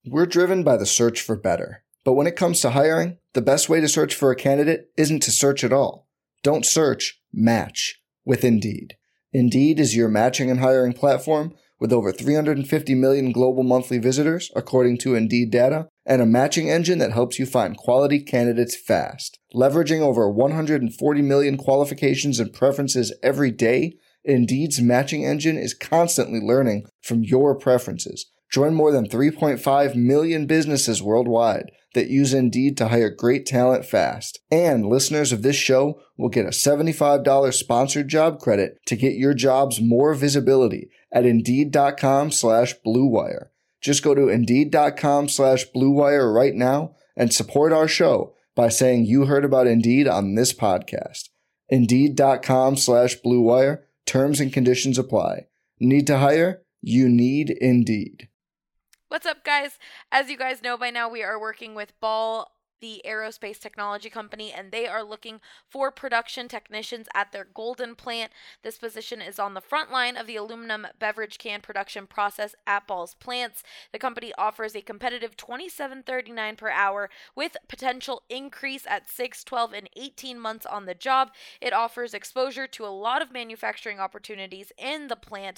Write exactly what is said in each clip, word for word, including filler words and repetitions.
We're driven by the search for better. But when it comes to hiring, the best way to search for a candidate isn't to search at all. Don't search, match with Indeed. Indeed is your matching and hiring platform with over three hundred fifty million global monthly visitors, according to Indeed data, and a matching engine that helps you find quality candidates fast. Leveraging over one hundred forty million qualifications and preferences every day, Indeed's matching engine is constantly learning from your preferences. Join more than three point five million businesses worldwide that use Indeed to hire great talent fast. And listeners of this show will get a seventy-five dollars sponsored job credit to get your jobs more visibility at Indeed.com slash Blue Wire. Just go to Indeed.com slash Blue Wire right now and support our show by saying you heard about Indeed on this podcast. Indeed.com slash Blue Wire. Terms and conditions apply. Need to hire? You need Indeed. What's up, guys? As you guys know by now, we are working with Ball, the aerospace technology company, and they are looking for production technicians at their Golden plant. This position is on the front line of the aluminum beverage can production process at Ball's plants. The company offers a competitive twenty-seven thirty-nine per hour with potential increase at six, twelve, and eighteen months on the job. It offers exposure to a lot of manufacturing opportunities in the plant.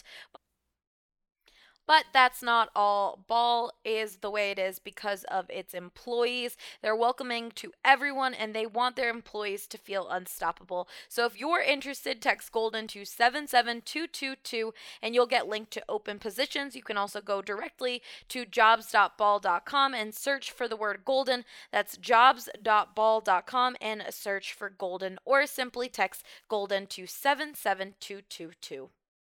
But that's not all. Ball is the way it is because of its employees. They're welcoming to everyone, and they want their employees to feel unstoppable. So if you're interested, text Golden to seven seven two two two, and you'll get linked to open positions. You can also go directly to jobs dot ball dot com and search for the word Golden. That's jobs dot ball dot com and search for Golden, or simply text Golden to seven seven two two two.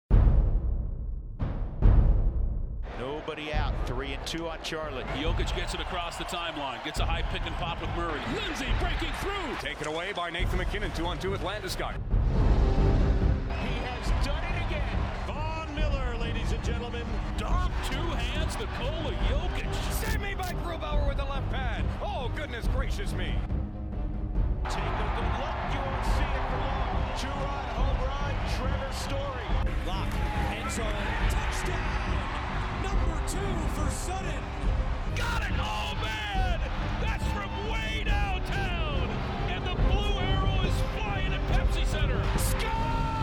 Nobody out. Three and two on Charlotte. Jokic gets it across the timeline. Gets a high pick and pop with Murray. Lindsay breaking through. Taken away by Nathan McKinnon. Two on two with Landeskog. He has done it again. Von Miller, ladies and gentlemen. Dom, two hands, Nikola Jokic. Save me by Grubauer with the left pad. Oh, goodness gracious me. Take a good look. You won't see it for long. Jurod home run. Trevor Story. Lock. End zone. Touchdown. Number two for Sutton. Got it! Oh, man! That's from way downtown! And the blue arrow is flying at Pepsi Center. Score!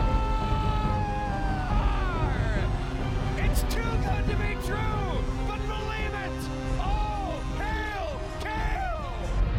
It's too good to be true, but believe it! Oh, hail, Kale!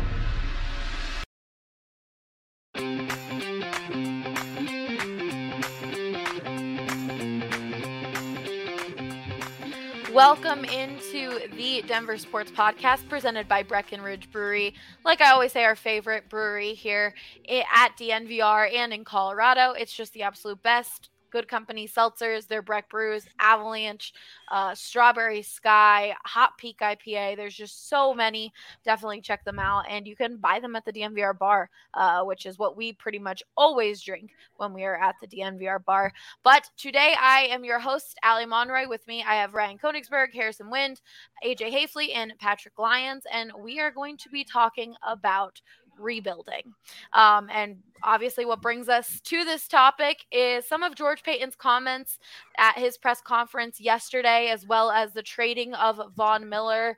Welcome into the Denver Sports Podcast presented by Breckenridge Brewery. Like I always say, our favorite brewery here at D N V R and in Colorado. It's just the absolute best. Good company seltzers, their Breck Brews, Avalanche, uh, Strawberry Sky, Hot Peak I P A. There's just so many. Definitely check them out. And you can buy them at the D N V R bar, uh, which is what we pretty much always drink when we are at the D N V R bar. But today I am your host, Allie Monroy. With me, I have Ryan Konigsberg, Harrison Wind, A J Hafley, and Patrick Lyons. And we are going to be talking about rebuilding. Um, and obviously what brings us to this topic is some of George Paton's comments at his press conference yesterday, as well as the trading of Von Miller.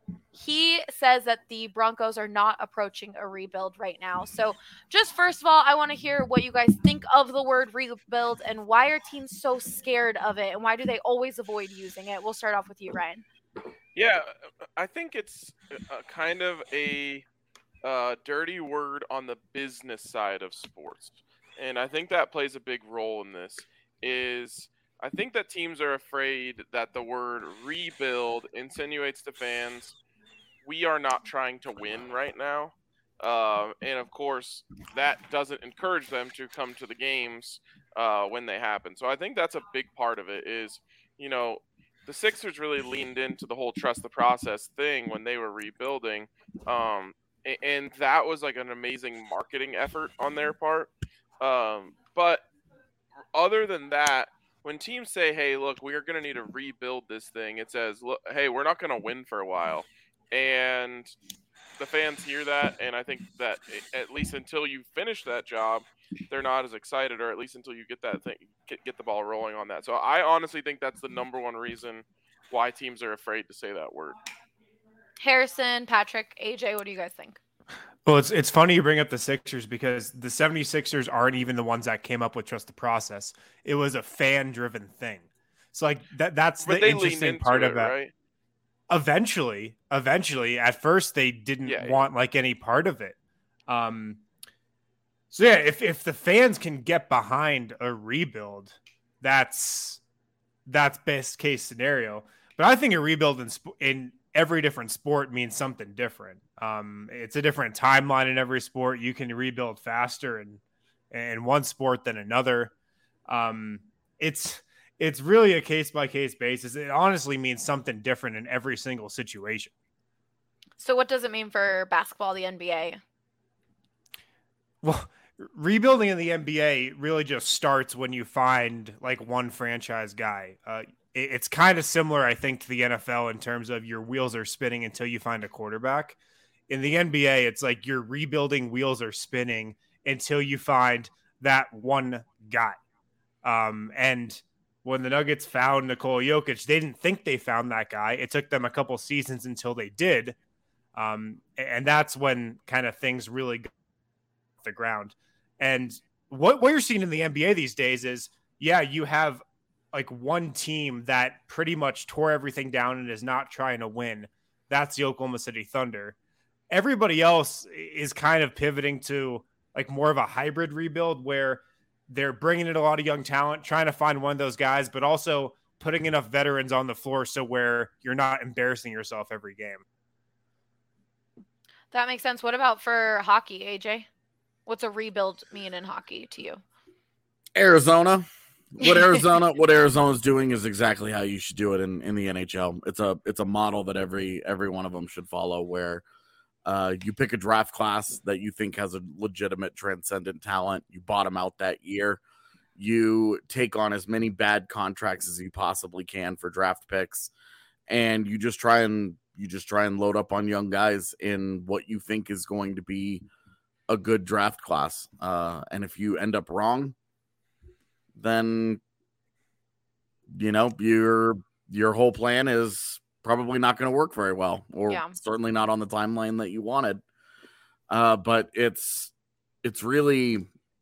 He says that the Broncos are not approaching a rebuild right now. So just first of all, I want to hear what you guys think of the word rebuild and why are teams so scared of it and why do they always avoid using it? We'll start off with you, Ryan. Yeah, I think it's a kind of a Uh, dirty word on the business side of sports. And I think that plays a big role in this is I think that teams are afraid that the word rebuild insinuates to fans, we are not trying to win right now. Uh, and of course, that doesn't encourage them to come to the games uh, when they happen. So I think that's a big part of it is, you know, the Sixers really leaned into the whole trust the process thing when they were rebuilding. Um, And that was like an amazing marketing effort on their part. Um, but other than that, when teams say, hey, look, we're going to need to rebuild this thing, it says, look, hey, we're not going to win for a while. And the fans hear that. And I think that at least until you finish that job, they're not as excited, or at least until you get that thing, get, get the ball rolling on that. So I honestly think that's the number one reason why teams are afraid to say that word. Harrison, Patrick, A J, what do you guys think? Well, it's it's funny you bring up the Sixers because the 76ers aren't even the ones that came up with Trust the Process. It was a fan-driven thing. So like that that's But the they interesting leaned into part it, about right? Eventually, eventually, at first they didn't Yeah, yeah. want like any part of it. Um, so yeah, if if the fans can get behind a rebuild, that's that's best case scenario. But I think a rebuild in sp- in every different sport means something different. Um, it's a different timeline in every sport. You can rebuild faster in in one sport than another. Um, it's It's really a case-by-case basis. It honestly means something different in every single situation. So what does it mean for basketball, the N B A? Well, rebuilding in the N B A really just starts when you find like one franchise guy. Uh, it, it's kind of similar, I think, to the N F L in terms of your wheels are spinning until you find a quarterback. In the N B A, it's like your rebuilding wheels are spinning until you find that one guy. Um, and when the Nuggets found Nikola Jokic, they didn't think they found that guy. It took them a couple seasons until they did. Um, and that's when kind of things really got off the ground. And what, what you're seeing in the N B A these days is, yeah, you have like one team that pretty much tore everything down and is not trying to win. That's the Oklahoma City Thunder. Everybody else is kind of pivoting to like more of a hybrid rebuild where they're bringing in a lot of young talent, trying to find one of those guys, but also putting enough veterans on the floor so where you're not embarrassing yourself every game. That makes sense. What about for hockey, A J? What's a rebuild mean in hockey to you? Arizona. What Arizona what Arizona's doing is exactly how you should do it in, in the N H L. It's a it's a model that every every one of them should follow, where uh, you pick a draft class that you think has a legitimate transcendent talent. You bottom out that year. You take on as many bad contracts as you possibly can for draft picks, and you just try and you just try and load up on young guys in what you think is going to be a good draft class. Uh, and if you end up wrong, then you know your your whole plan is probably not going to work very well, or Yeah. certainly not on the timeline that you wanted. Uh, but it's it's really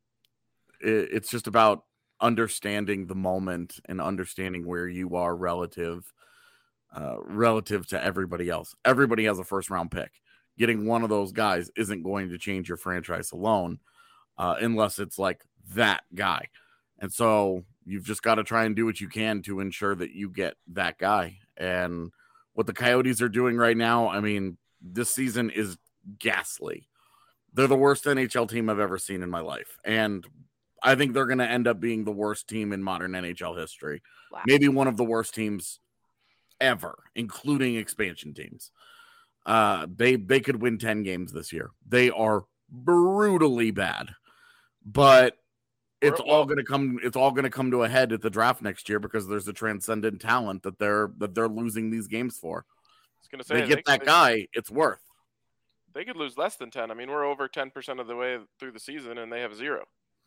it, it's just about understanding the moment and understanding where you are relative uh, relative to everybody else. Everybody has a first round pick. Getting one of those guys isn't going to change your franchise alone, uh, unless it's like that guy. And so you've just got to try and do what you can to ensure that you get that guy. And what the Coyotes are doing right now, I mean, this season is ghastly. They're the worst N H L team I've ever seen in my life. And I think they're going to end up being the worst team in modern N H L history. Wow. Maybe one of the worst teams ever, including expansion teams. Uh, they, they could win ten games this year. They are brutally bad. But it's Well- all going to come. It's all going to come to a head at the draft next year because there's a transcendent talent that they're that they're losing these games for. I was gonna say They get that they, guy, it's worth. They could lose less than ten. I mean, we're over ten percent of the way through the season, and they have zero.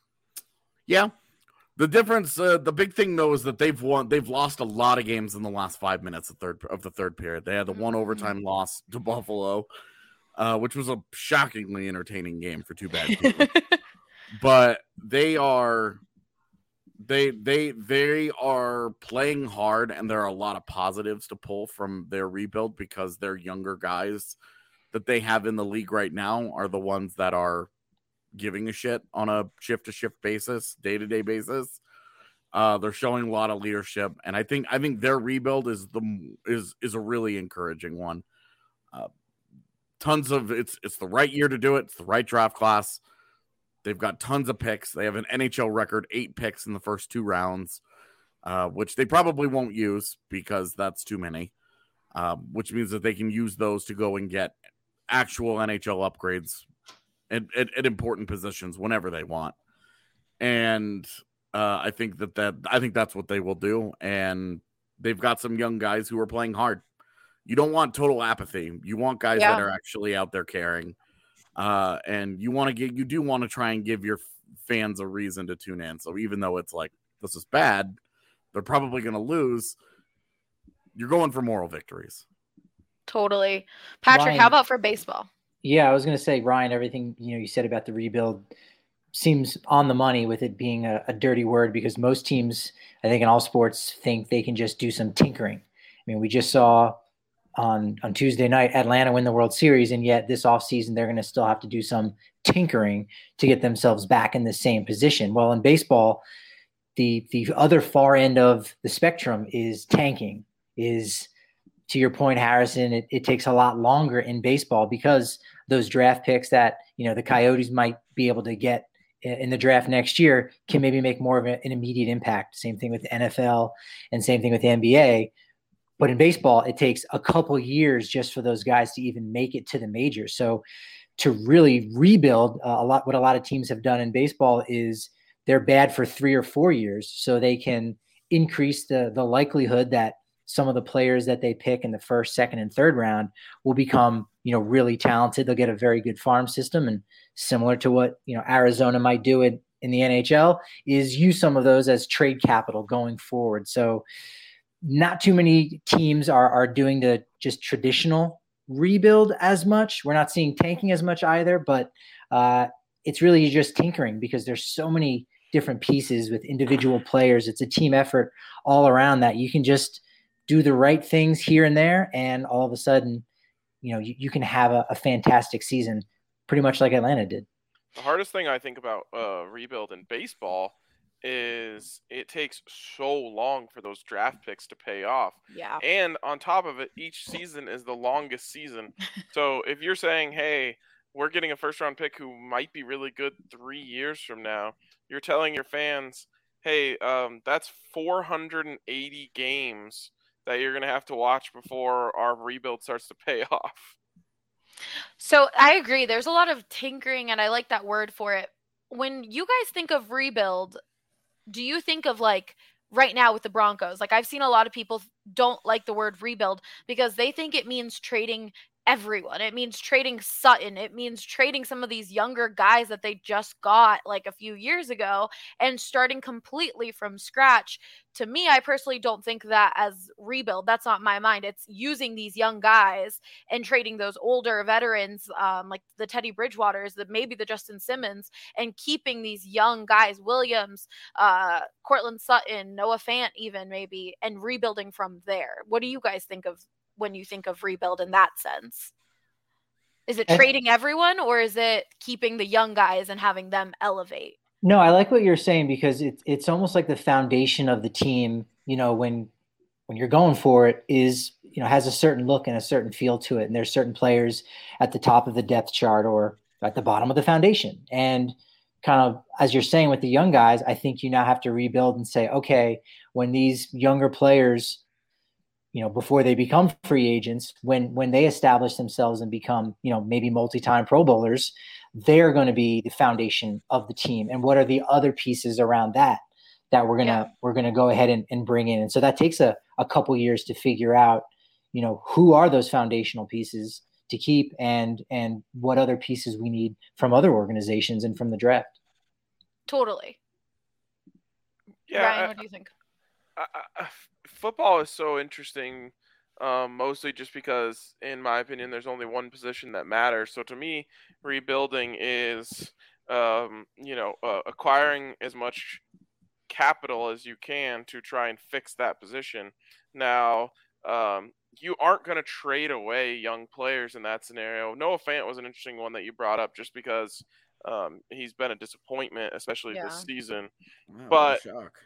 Yeah, the difference, uh, the big thing though, is that they've won. They've lost a lot of games in the last five minutes of third of the third period. They had the one overtime loss to Buffalo, uh, which was a shockingly entertaining game for two bad teams. But they are, they they they are playing hard, and there are a lot of positives to pull from their rebuild because their younger guys that they have in the league right now are the ones that are giving a shit on a shift to shift basis, day to day basis. Uh, they're showing a lot of leadership, and I think I think their rebuild is the is is a really encouraging one. Uh, tons of it's it's the right year to do it. It's the right draft class. They've got tons of picks. They have an N H L record, eight picks in the first two rounds, uh, which they probably won't use because that's too many, uh, which means that they can use those to go and get actual N H L upgrades at, at, at important positions whenever they want. And uh, I think that, that I think that's what they will do. And they've got some young guys who are playing hard. You don't want total apathy. You want guys Yeah. that are actually out there caring. Uh, and you want to get, you do want to try and give your fans a reason to tune in. So even though it's like, this is bad, they're probably going to lose. You're going for moral victories. Totally. Patrick, Ryan, how about for baseball? Yeah, I was going to say, Ryan, everything you know you said about the rebuild seems on the money with it being a, a dirty word because most teams, I think in all sports, think they can just do some tinkering. I mean, we just saw on on Tuesday night Atlanta win the World Series, and yet this offseason they're going to still have to do some tinkering to get themselves back in the same position. Well, in baseball, the the other far end of the spectrum is tanking, is to your point, Harrison, it, it takes a lot longer in baseball because those draft picks that, you know, the Coyotes might be able to get in the draft next year can maybe make more of an immediate impact. Same thing with the N F L and same thing with the N B A. But in baseball, it takes a couple years just for those guys to even make it to the majors. So to really rebuild uh, a lot, what a lot of teams have done in baseball is they're bad for three or four years so they can increase the the likelihood that some of the players that they pick in the first, second, and third round will become, you know, really talented. They'll get a very good farm system, and similar to what, you know, Arizona might do it in the N H L is use some of those as trade capital going forward. So not too many teams are, are doing the just traditional rebuild as much. We're not seeing tanking as much either, but uh, it's really just tinkering because there's so many different pieces with individual players. It's a team effort all around that you can just do the right things here and there, and all of a sudden, you know, you, you can have a, a fantastic season, pretty much like Atlanta did. The hardest thing I think about uh, rebuild in baseball is it takes so long for those draft picks to pay off. Yeah. And on top of it, each season is the longest season. So if you're saying, hey, we're getting a first round pick who might be really good three years from now, you're telling your fans, hey, um, that's four hundred eighty games that you're going to have to watch before our rebuild starts to pay off. So I agree. There's a lot of tinkering, and I like that word for it. When you guys think of rebuild, do you think of like right now with the Broncos? Like I've seen a lot of people don't like the word rebuild because they think it means trading everyone. It means trading Sutton. It means trading some of these younger guys that they just got like a few years ago and starting completely from scratch. To me, I personally don't think that as rebuild. That's not my mind. It's using these young guys and trading those older veterans, um, like the Teddy Bridgewaters, the maybe the Justin Simmons, and keeping these young guys, Williams, uh, Cortland Sutton, Noah Fant, even maybe, and rebuilding from there. What do you guys think of when you think of rebuild in that sense? Is it trading everyone, or is it keeping the young guys and having them elevate? No, I like what you're saying because it's it's almost like the foundation of the team, you know, when when you're going for it is, you know, has a certain look and a certain feel to it. And there's certain players at the top of the depth chart or at the bottom of the foundation. And kind of, as you're saying with the young guys, I think you now have to rebuild and say, okay, when these younger players, you know, before they become free agents, when when they establish themselves and become, you know, maybe multi-time Pro Bowlers, they're going to be the foundation of the team. And what are the other pieces around that that we're gonna yeah. we're gonna go ahead and, and bring in? And so that takes a, a couple years to figure out, you know, who are those foundational pieces to keep and and what other pieces we need from other organizations and from the draft. Totally. Yeah. Ryan, what do you think? I, I, football is so interesting, um, mostly just because, in my opinion, there's only one position that matters. So to me, rebuilding is, um, you know, uh, acquiring as much capital as you can to try and fix that position. Now, um, you aren't going to trade away young players in that scenario. Noah Fant was an interesting one that you brought up just because um, he's been a disappointment, especially yeah. this season. Wow, but shock.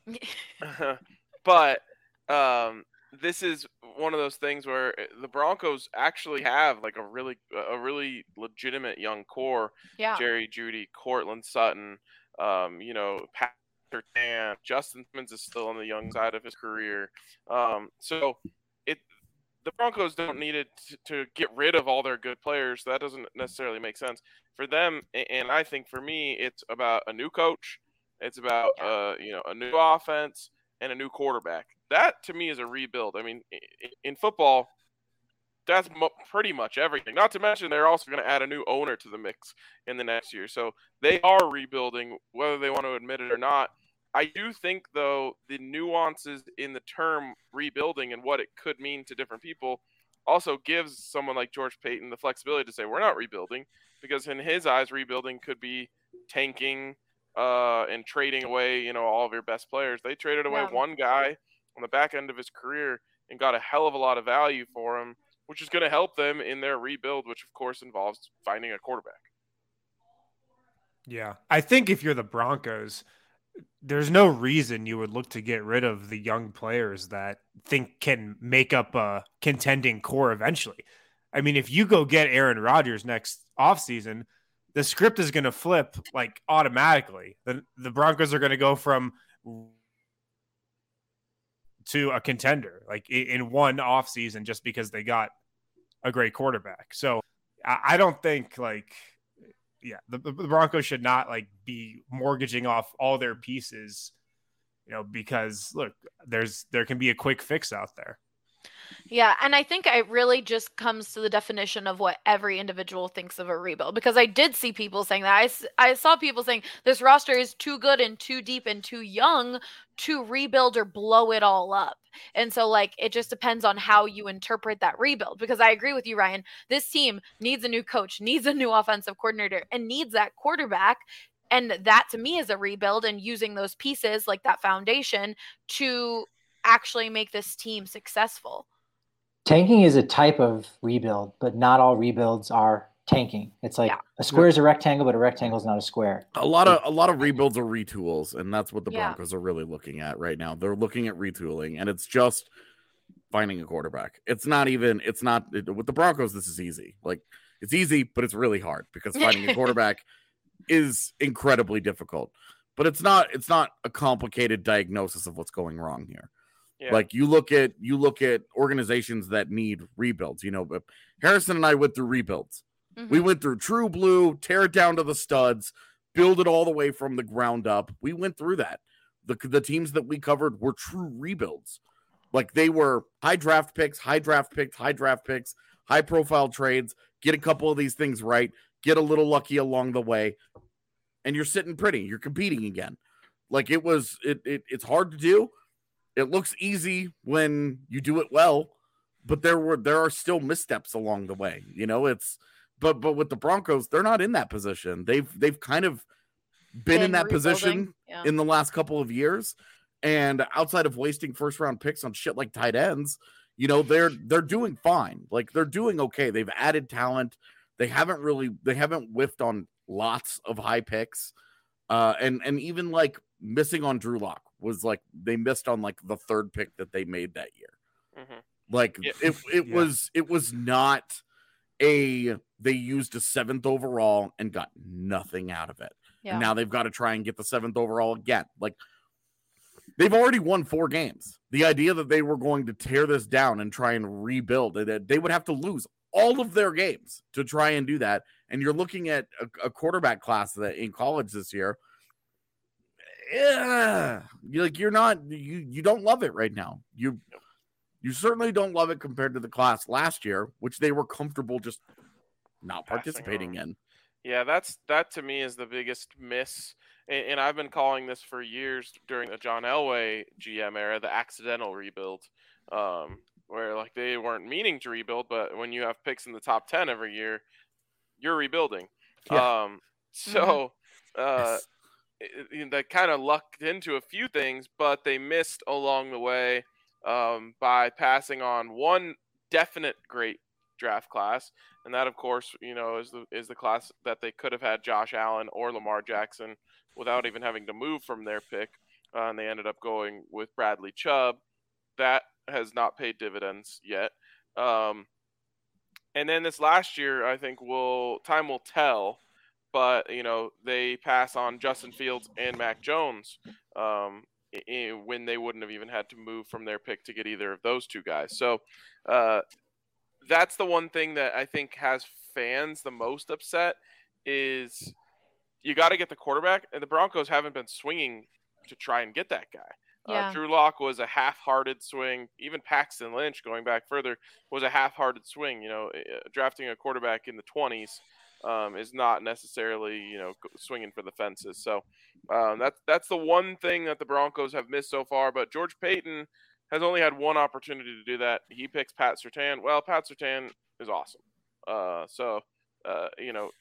but um, this is one of those things where the Broncos actually have like a really a really legitimate young core. Yeah. Jerry Jeudy, Cortland Sutton, um, you know, Patrick Tan, Justin Simmons is still on the young side of his career. Um, so it the Broncos don't need it to, to get rid of all their good players. That doesn't necessarily make sense for them. And I think for me, it's about a new coach. It's about, uh, you know, a new offense and a new quarterback. That, to me, is a rebuild. I mean, in football, that's mo- pretty much everything. Not to mention they're also going to add a new owner to the mix in the next year. So they are rebuilding, whether they want to admit it or not. I do think, though, the nuances in the term rebuilding and what it could mean to different people also gives someone like George Payton the flexibility to say, we're not rebuilding, because in his eyes, rebuilding could be tanking uh, and trading away, you know, all of your best players. They traded away Yeah. one guy on the back end of his career and got a hell of a lot of value for him, which is going to help them in their rebuild, which of course involves finding a quarterback. Yeah. I think if you're the Broncos, there's no reason you would look to get rid of the young players that think can make up a contending core eventually. I mean, if you go get Aaron Rodgers next offseason, the script is going to flip like automatically. The, the Broncos are going to go from to a contender like in one offseason just because they got a great quarterback. So I, I don't think like, yeah, the, the Broncos should not like be mortgaging off all their pieces, you know, because look, there's, there can be a quick fix out there. Yeah, and I think it really just comes to the definition of what every individual thinks of a rebuild, because I did see people saying that. I, I saw people saying this roster is too good and too deep and too young to rebuild or blow it all up. And so, like, it just depends on how you interpret that rebuild, because I agree with you, Ryan. This team needs a new coach, needs a new offensive coordinator, and needs that quarterback. And that, to me, is a rebuild, and using those pieces, like that foundation, to actually make this team successful. Tanking is a type of rebuild, but not all rebuilds are tanking. It's like Yeah. a square is a rectangle, but a rectangle is not a square. A lot of a lot of rebuilds are retools, and that's what the Yeah. Broncos are really looking at right now. They're looking at retooling, and it's just finding a quarterback. It's not even. It's not it, with the Broncos. This is easy. Like it's easy, but it's really hard because finding a quarterback is incredibly difficult. But it's not. It's not a complicated diagnosis of what's going wrong here. Yeah. Like you look at you look at organizations that need rebuilds. You know, but Harrison and I went through rebuilds. Mhm. We went through True Blue, tear it down to the studs, build it all the way from the ground up. We went through that. The the teams that we covered were true rebuilds. Like they were high draft picks, high draft picks, high draft picks, high profile trades. Get a couple of these things right. Get a little lucky along the way, and you're sitting pretty. You're competing again. Like it was. It, it it's hard to do. It looks easy when you do it well, but there were there are still missteps along the way. You know, it's but but with the Broncos, they're not in that position. They've they've kind of been, Been in that rebuilding, position yeah. in the last couple of years. And outside of wasting first round picks on shit like tight ends, you know, they're they're doing fine. Like they're doing okay. They've added talent. They haven't really they haven't whiffed on lots of high picks. Uh, and and even like missing on Drew Lock was like they missed on like the third pick that they made that year. Mm-hmm. Like Yeah. it it Yeah. was it was not a they used a seventh overall and got nothing out of it. Yeah. And now they've got to try and get the seventh overall again. Like they've already won four games. The idea that they were going to tear this down and try and rebuild it, they would have to lose all of their games to try and do that. And you're looking at a, a quarterback class that in college this year. Yeah, you're like you're not you you don't love it right now. You you certainly don't love it compared to the class last year, which they were comfortable just not Passing participating on. in. Yeah, that's that to me is the biggest miss, and, and I've been calling this for years during the John Elway G M era, the accidental rebuild, um, where like they weren't meaning to rebuild, but when you have picks in the top ten every year, you're rebuilding. Yeah. Um, so uh, it, it, they kind of lucked into a few things, but they missed along the way um, by passing on one definite great draft class. And that, of course, you know, is the is the class that they could have had Josh Allen or Lamar Jackson without even having to move from their pick. Uh, and they ended up going with Bradley Chubb. That has not paid dividends yet. Um, and then this last year, I think will time will tell. But, you know, they pass on Justin Fields and Mac Jones um, I- when they wouldn't have even had to move from their pick to get either of those two guys. So, uh, that's the one thing that I think has fans the most upset is you got to get the quarterback, and the Broncos haven't been swinging to try and get that guy. Yeah. Uh, Drew Lock was a half-hearted swing. Even Paxton Lynch, going back further, was a half-hearted swing. You know, uh, drafting a quarterback in the twenties um, is not necessarily, you know, swinging for the fences. So um, that's that's the one thing that the Broncos have missed so far. But George Payton has only had one opportunity to do that. He picks Pat Surtain. Well, Pat Surtain is awesome. Uh, so, uh, you know,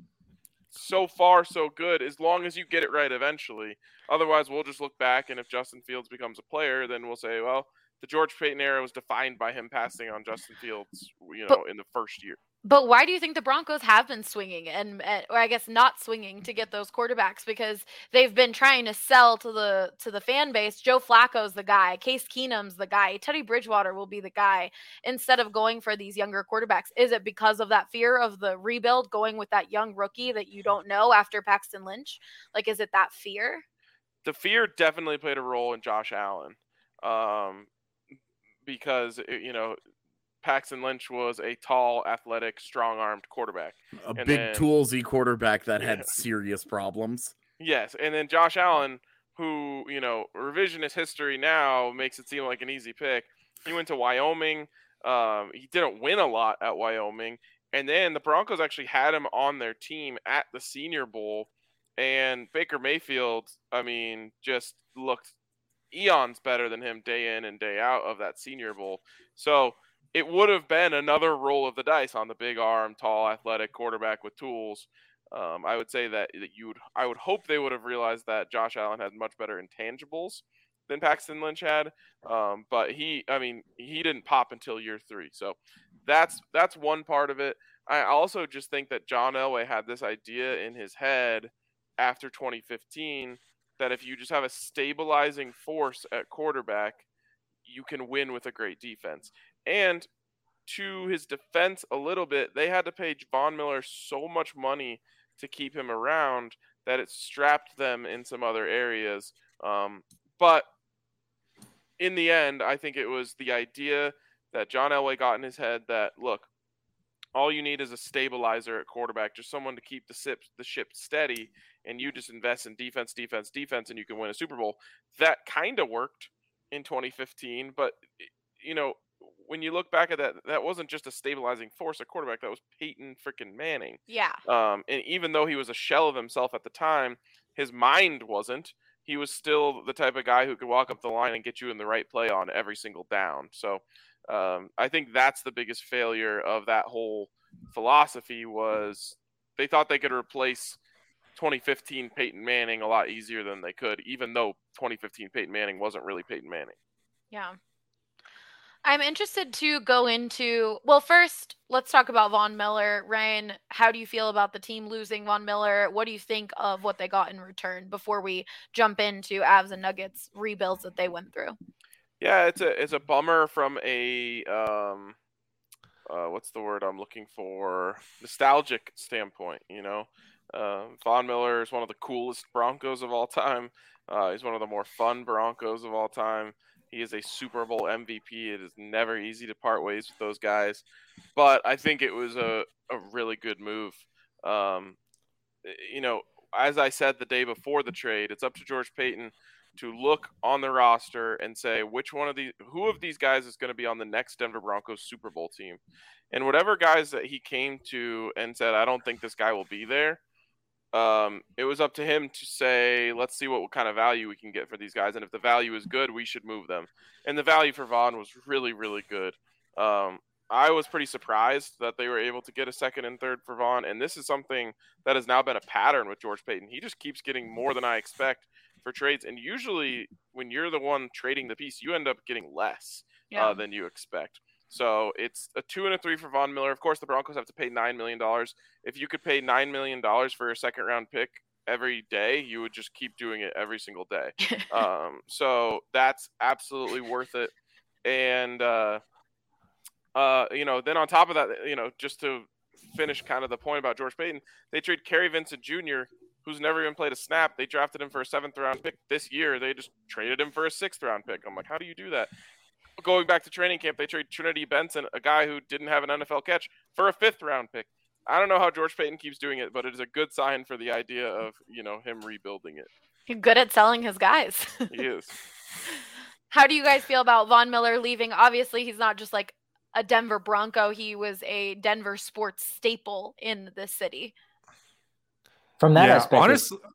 so far so good as long as you get it right eventually. Otherwise, we'll just look back, and if Justin Fields becomes a player, then we'll say, well, the George Paton era was defined by him passing on Justin Fields, you know, but, in the first year. But why do you think the Broncos have been swinging and, and, or I guess not swinging to get those quarterbacks? Because they've been trying to sell to the to the fan base. Joe Flacco's the guy. Case Keenum's the guy. Teddy Bridgewater will be the guy instead of going for these younger quarterbacks. Is it because of that fear of the rebuild, going with that young rookie that you don't know after Paxton Lynch? Like, is it that fear? The fear definitely played a role in Josh Allen. Um, because, you know, Paxton Lynch was a tall, athletic, strong-armed quarterback. A and big, then, toolsy quarterback that yeah. had serious problems. Yes, and then Josh Allen, who, you know, revisionist history now makes it seem like an easy pick. He went to Wyoming. Um, he didn't win a lot at Wyoming. And then the Broncos actually had him on their team at the Senior Bowl. And Baker Mayfield, I mean, just looked eons better than him day in and day out of that Senior Bowl. So it would have been another roll of the dice on the big arm, tall, athletic quarterback with tools. Um, I would say that, that you would, I would hope they would have realized that Josh Allen had much better intangibles than Paxton Lynch had. Um, but he, I mean, he didn't pop until year three. So that's, that's one part of it. I also just think that John Elway had this idea in his head after twenty fifteen that if you just have a stabilizing force at quarterback, you can win with a great defense. And to his defense a little bit, they had to pay Von Miller so much money to keep him around that it strapped them in some other areas. Um, but in the end, I think it was the idea that John Elway got in his head that, look, all you need is a stabilizer at quarterback, just someone to keep the ship, the ship steady, and you just invest in defense, defense, defense, and you can win a Super Bowl. That kind of worked in twenty fifteen, but, you know, when you look back at that, that wasn't just a stabilizing force at quarterback. That was Peyton freaking Manning. Yeah. Um, and even though he was a shell of himself at the time, his mind wasn't. He was still the type of guy who could walk up the line and get you in the right play on every single down. So um, I think that's the biggest failure of that whole philosophy was they thought they could replace twenty fifteen Peyton Manning a lot easier than they could, even though twenty fifteen Peyton Manning wasn't really Peyton Manning. Yeah. I'm interested to go into, well, first, let's talk about Von Miller. Ryan, how do you feel about the team losing Von Miller? What do you think of what they got in return before we jump into Avs and Nuggets rebuilds that they went through? Yeah, it's a it's a bummer from a, um, uh, what's the word I'm looking for? Nostalgic standpoint, you know? Uh, Von Miller is one of the coolest Broncos of all time. Uh, he's one of the more fun Broncos of all time. He is a Super Bowl M V P. It is never easy to part ways with those guys. But I think it was a, a really good move. Um, you know, as I said the day before the trade, it's up to George Paton to look on the roster and say which one of these, who of these guys is going to be on the next Denver Broncos Super Bowl team. And whatever guys that he came to and said, I don't think this guy will be there, Um, it was up to him to say, let's see what kind of value we can get for these guys. And if the value is good, we should move them. And the value for Von was really, really good. Um, I was pretty surprised that they were able to get a second and third for Von. And this is something that has now been a pattern with George Paton. He just keeps getting more than I expect for trades. And usually when you're the one trading the piece, you end up getting less yeah. uh, than you expect. So it's a two and a three for Von Miller. Of course, the Broncos have to pay nine million dollars. If you could pay nine million dollars for a second round pick every day, you would just keep doing it every single day. um, so that's absolutely worth it. And, uh, uh, you know, then on top of that, you know, just to finish kind of the point about George Paton, they trade Kerry Vincent Junior, who's never even played a snap. They drafted him for a seventh round pick this year. They just traded him for a sixth round pick. I'm like, how do you do that? Going back to training camp, they trade Trinity Benson, a guy who didn't have an N F L catch, for a fifth round pick. I don't know how George Paton keeps doing it, but it is a good sign for the idea of, you know, him rebuilding it. He's good at selling his guys. He is. How do you guys feel about Von Miller leaving? Obviously, he's not just like a Denver Bronco. He was a Denver sports staple in the city. From that yeah, aspect, honestly,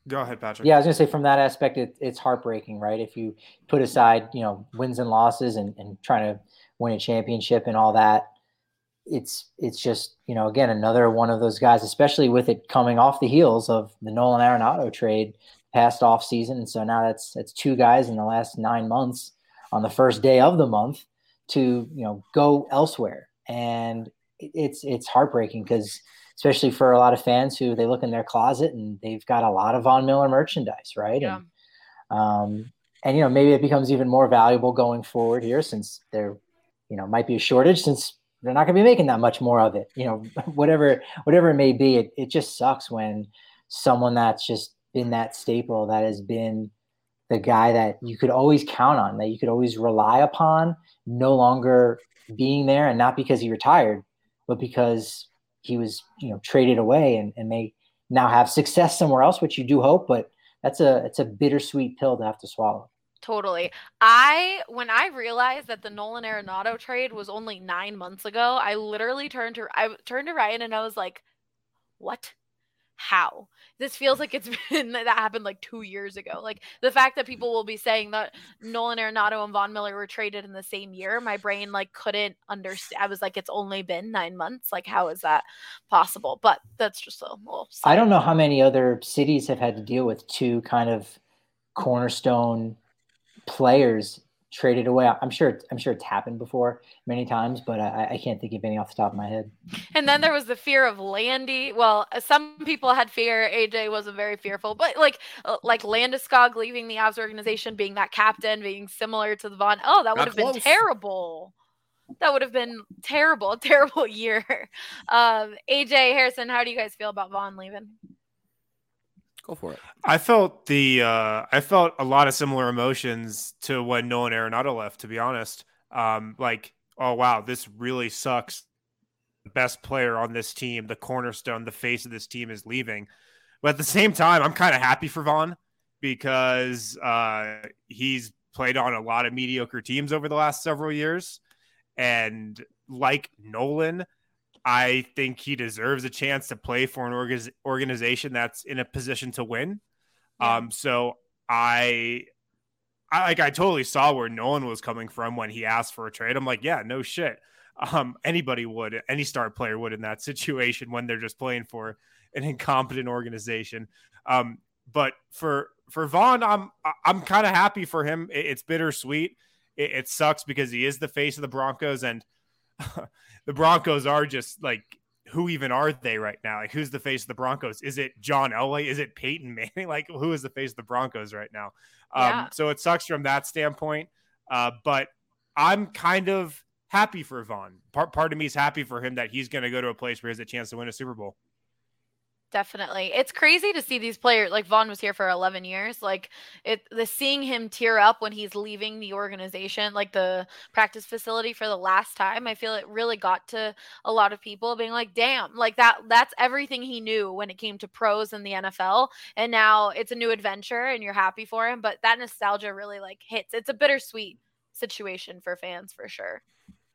Go ahead, Patrick. Yeah, I was going to say from that aspect, it, it's heartbreaking, right? If you put aside, you know, wins and losses and, and trying to win a championship and all that, it's it's just, you know, again, another one of those guys, especially with it coming off the heels of the Nolan Arenado trade past off season. And so now that's that's two guys in the last nine months on the first day of the month to, you know, go elsewhere. And it's it's heartbreaking because especially for a lot of fans who they look in their closet and they've got a lot of Von Miller merchandise, right? Yeah. And um, and you know, maybe it becomes even more valuable going forward here since there, you know, might be a shortage since they're not going to be making that much more of it. You know, whatever whatever it may be, it it just sucks when someone that's just been that staple, that has been the guy that you could always count on, that you could always rely upon, no longer being there, and not because he retired, but because he was, you know, traded away and, and may now have success somewhere else, which you do hope, but that's a, it's a bittersweet pill to have to swallow. Totally. I, when I realized that the Nolan Arenado trade was only nine months ago, I literally turned to, I turned to Ryan and I was like, what? How? This feels like it's been, that happened like two years ago. Like the fact that people will be saying that Nolan Arenado and Von Miller were traded in the same year, my brain like couldn't understand. I was like, it's only been nine months. Like, how is that possible? But that's just a little side. I don't know how many other cities have had to deal with two kind of cornerstone players traded away. I'm sure I'm sure it's happened before many times, but I, I can't think of any off the top of my head. And then there was the fear of Landy. Well, some people had fear. A J wasn't very fearful, but like like Landeskog leaving the Avs organization, being that captain, being similar to the Von. Oh, that would have been terrible. That would have been terrible, terrible year. Um, A J, Harrison, how do you guys feel about Von leaving? Go for it. I felt the uh, I felt a lot of similar emotions to when Nolan Arenado left, to be honest. Um, like, oh, wow, this really sucks. The best player on this team, the cornerstone, the face of this team is leaving. But at the same time, I'm kind of happy for Von because uh, he's played on a lot of mediocre teams over the last several years. And like Nolan, I think he deserves a chance to play for an org- organization that's in a position to win. Yeah. Um, so I, I like I totally saw where Nolan was coming from when he asked for a trade. I'm like, yeah, no shit. Um, anybody would, any star player would in that situation when they're just playing for an incompetent organization. Um, but for for Von, I'm I'm kind of happy for him. It, it's bittersweet. It, it sucks because he is the face of the Broncos, and the Broncos are just like, who even are they right now? Like, who's the face of the Broncos? Is it John Elway? Is it Peyton Manning? Like, who is the face of the Broncos right now? Um, yeah. So it sucks from that standpoint. Uh, but I'm kind of happy for Von. Part, part of me is happy for him that he's going to go to a place where he has a chance to win a Super Bowl. Definitely. It's crazy to see these players, like Von was here for eleven years. Like it, the seeing him tear up when he's leaving the organization, like the practice facility for the last time, I feel it really got to a lot of people being like, damn, like that, that's everything he knew when it came to pros in the N F L. And now it's a new adventure and you're happy for him. But that nostalgia really like hits. It's a bittersweet situation for fans for sure.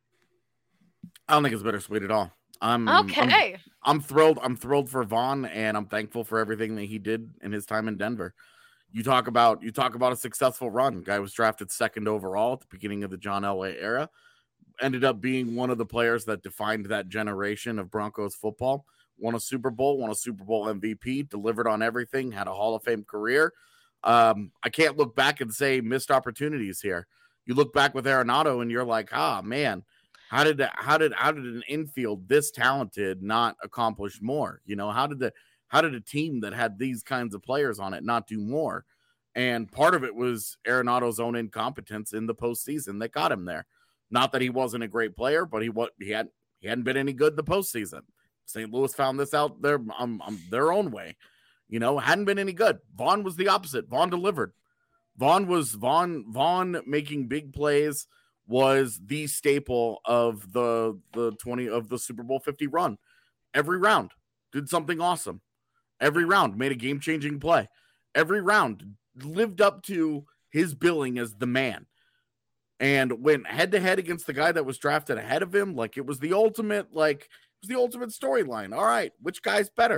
I don't think it's bittersweet at all. I'm okay. I'm, I'm thrilled. I'm thrilled for Von, and I'm thankful for everything that he did in his time in Denver. You talk about you talk about a successful run. Guy was drafted second overall at the beginning of the John Elway era. Ended up being one of the players that defined that generation of Broncos football. Won a Super Bowl, won a Super Bowl M V P, delivered on everything, had a Hall of Fame career. Um, I can't look back and say missed opportunities here. You look back with Arenado, and you're like, ah, man. How did how did how did an infield this talented not accomplish more? You know, how did the how did a team that had these kinds of players on it not do more? And part of it was Arenado's own incompetence in the postseason that got him there. Not that he wasn't a great player, but he what he had he hadn't been any good in the postseason. Saint Louis found this out their um, um, their own way. You know, hadn't been any good. Von was the opposite. Von delivered. Von was Von Von making big plays. Was the staple of the the twenty of the Super Bowl fifty run. Every round did something awesome. Every round made a game-changing play. Every round lived up to his billing as the man. And went head-to-head against the guy that was drafted ahead of him, like it was the ultimate, like it was the ultimate storyline. All right, which guy's better?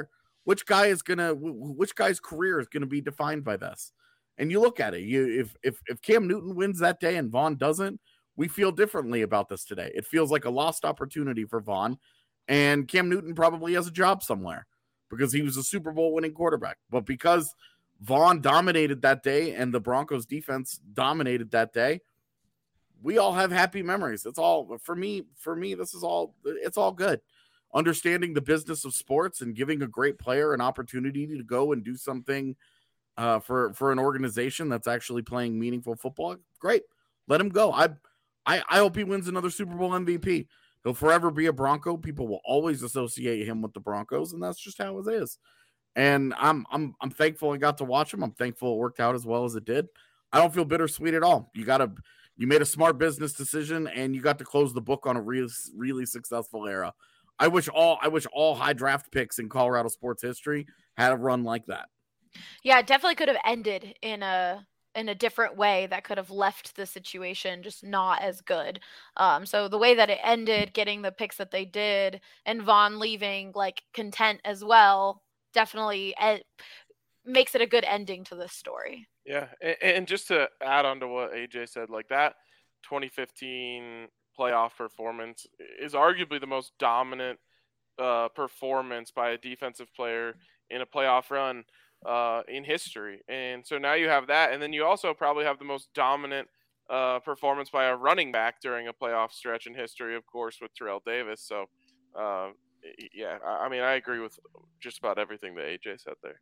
which guy is gonna, which guy's career is gonna be defined by this? And you look at it. You if if if Cam Newton wins that day and Vaughn doesn't, we feel differently about this today. It feels like a lost opportunity for Vaughn, and Cam Newton probably has a job somewhere because he was a Super Bowl winning quarterback. But because Vaughn dominated that day and the Broncos defense dominated that day, we all have happy memories. It's all for me. For me, this is all. It's all good. Understanding the business of sports and giving a great player an opportunity to go and do something uh, for for an organization that's actually playing meaningful football. Great, let him go. I I I hope he wins another Super Bowl M V P. He'll forever be a Bronco. People will always associate him with the Broncos, and that's just how it is. And I'm I'm I'm thankful I got to watch him. I'm thankful it worked out as well as it did. I don't feel bittersweet at all. You got to you made a smart business decision, and you got to close the book on a really really successful era. I wish all I wish all high draft picks in Colorado sports history had a run like that. Yeah, it definitely could have ended in a in a different way that could have left the situation just not as good. Um, so the way that it ended, getting the picks that they did, and Vaughn leaving like content as well, definitely ed- makes it a good ending to this story. Yeah, and, and just to add on to what A J said, like that twenty fifteen playoff performance is arguably the most dominant uh, performance by a defensive player in a playoff run uh, in history. And so now you have that, and then you also probably have the most dominant uh, performance by a running back during a playoff stretch in history, of course, with Terrell Davis. So, uh, yeah, I, I mean, I agree with just about everything that A J said there.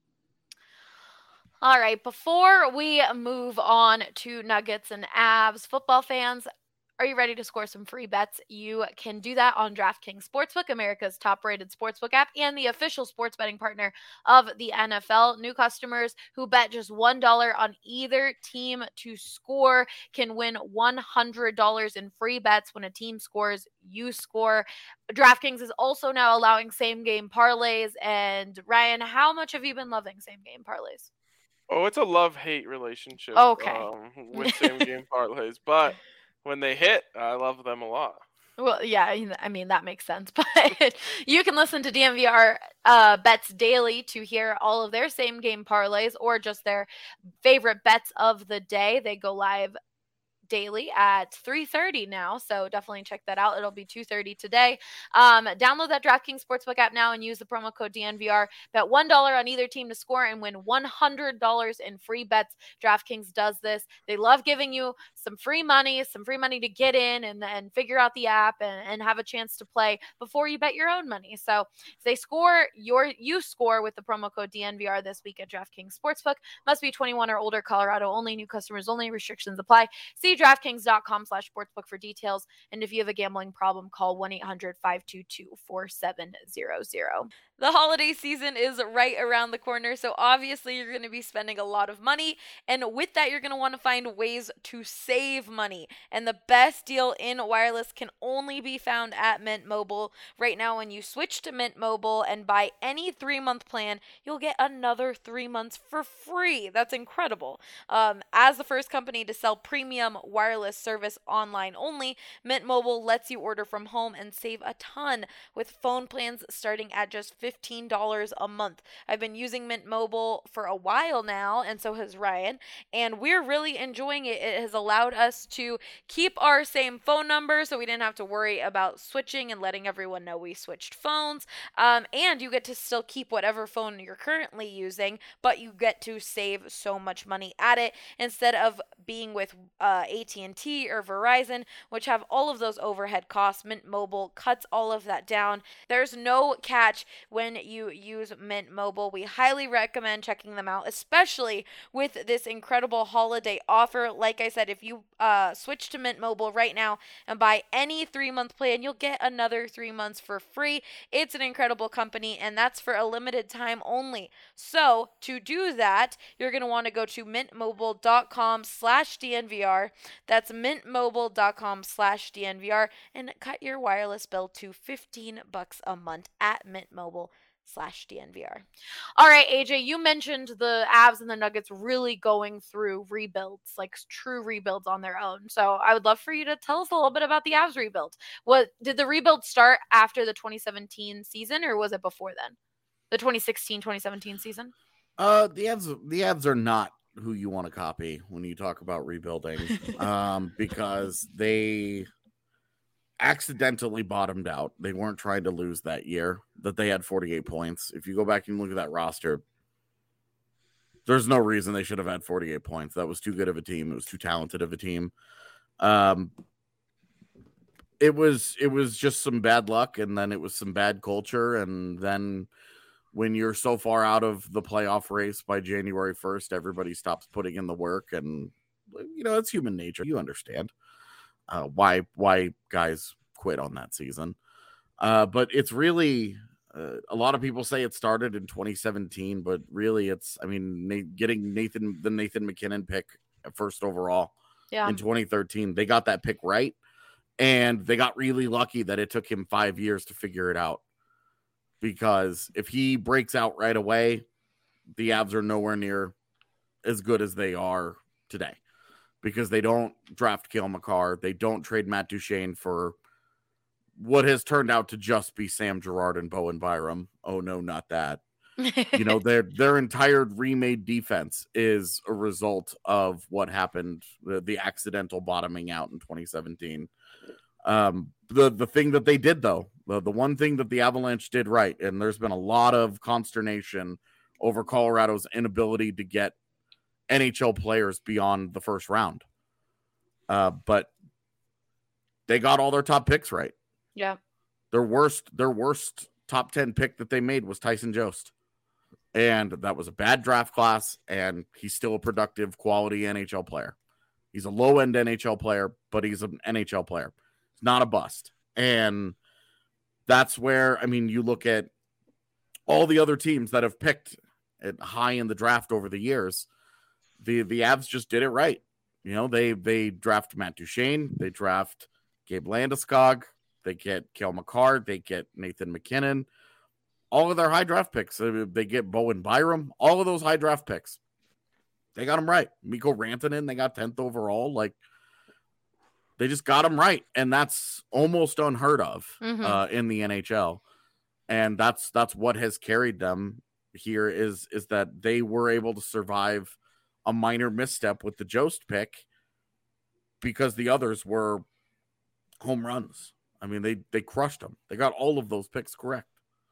All right, before we move on to Nuggets and Avs, football fans, are you ready to score some free bets? You can do that on DraftKings Sportsbook, America's top-rated sportsbook app and the official sports betting partner of the N F L. New customers who bet just one dollar on either team to score can win one hundred dollars in free bets. When a team scores, you score. DraftKings is also now allowing same-game parlays. And Ryan, how much have you been loving same-game parlays? Oh, it's a love-hate relationship okay. um, with same-game parlays, but when they hit, I love them a lot. Well, yeah, I mean, that makes sense. But you can listen to D N V R uh, Bets Daily to hear all of their same-game parlays or just their favorite bets of the day. They go live daily at three thirty now, so definitely check that out. It'll be two thirty today. Um, download that DraftKings Sportsbook app now and use the promo code D N V R. Bet one dollar on either team to score and win one hundred dollars in free bets. DraftKings does this. They love giving you some free money, some free money to get in and, and figure out the app and, and have a chance to play before you bet your own money. So if they score, your you score with the promo code D N V R this week at DraftKings Sportsbook. Must be twenty-one or older, Colorado only, new customers only, restrictions apply. See DraftKings.com slash sportsbook for details. And if you have a gambling problem, call one eight hundred five two two four seven zero zero. The holiday season is right around the corner, so obviously you're going to be spending a lot of money, and with that you're going to want to find ways to save money. And the best deal in wireless can only be found at Mint Mobile. Right now, when you switch to Mint Mobile and buy any three-month plan, you'll get another three months for free. That's incredible. Um, as the first company to sell premium wireless service online only, Mint Mobile lets you order from home and save a ton with phone plans starting at just fifteen dollars a month. I've been using Mint Mobile for a while now, and so has Ryan, and we're really enjoying it. It has allowed us to keep our same phone number, so we didn't have to worry about switching and letting everyone know we switched phones, um, and you get to still keep whatever phone you're currently using, but you get to save so much money at it instead of being with uh, A T and T or Verizon, which have all of those overhead costs. Mint Mobile cuts all of that down. There's no catch when you use Mint Mobile. We highly recommend checking them out, especially with this incredible holiday offer. Like I said, if you uh, switch to Mint Mobile right now and buy any three-month plan, you'll get another three months for free. It's an incredible company, and that's for a limited time only. So to do that, you're going to want to go to mintmobile.com slash DNVR. That's mintmobile.com slash DNVR and cut your wireless bill to fifteen bucks a month at Mint Mobile slash DNVR. All right, A J, you mentioned the Avs and the Nuggets really going through rebuilds, like true rebuilds on their own. So I would love for you to tell us a little bit about the Avs rebuild. What did the rebuild start after the twenty seventeen season, or was it before then? the twenty sixteen twenty seventeen season? Uh, the Avs, the Avs are not who you want to copy when you talk about rebuilding, um, because they accidentally bottomed out. They weren't trying to lose that year that they had forty-eight points. If you go back and look at that roster, there's no reason they should have had forty-eight points. That was too good of a team. It was too talented of a team. Um, it was, it was just some bad luck. And then it was some bad culture. And then when you're so far out of the playoff race by January first, everybody stops putting in the work, and you know, it's human nature. You understand uh, why, why guys quit on that season. Uh, but it's really, uh, a lot of people say it started in twenty seventeen, but really it's, I mean, na- getting Nathan, the Nathan MacKinnon pick at first overall Yeah. in twenty thirteen, they got that pick right. And they got really lucky that it took him five years to figure it out. Because if he breaks out right away, the Avs are nowhere near as good as they are today. Because they don't draft Cale Makar. They don't trade Matt Duchene for what has turned out to just be Sam Girard and Bowen Byram. Oh, no, not that. You know, their their entire remade defense is a result of what happened, the, the accidental bottoming out in twenty seventeen. Um, the, the thing that they did, though, the, the one thing that the Avalanche did right, and there's been a lot of consternation over Colorado's inability to get N H L players beyond the first round. Uh, but they got all their top picks right. Yeah. Their worst, their worst top ten pick that they made was Tyson Jost. And that was a bad draft class, and he's still a productive, quality N H L player. He's a low-end N H L player, but he's an N H L player. He's not a bust. And that's where, I mean, you look at all the other teams that have picked it high in the draft over the years, the, the Avs just did it right. You know, they they draft Matt Duchene, they draft Gabe Landeskog, they get Cale Makar, they get Nathan MacKinnon. All of their high draft picks, they get Bowen Byram, all of those high draft picks. They got them right. Mikko Rantanen, they got tenth overall. Like, they just got them right. And that's almost unheard of Mhm. uh, in the N H L. And that's that's what has carried them here is, is that they were able to survive a minor misstep with the Jost pick because the others were home runs. I mean, they, they crushed them. They got all of those picks correct.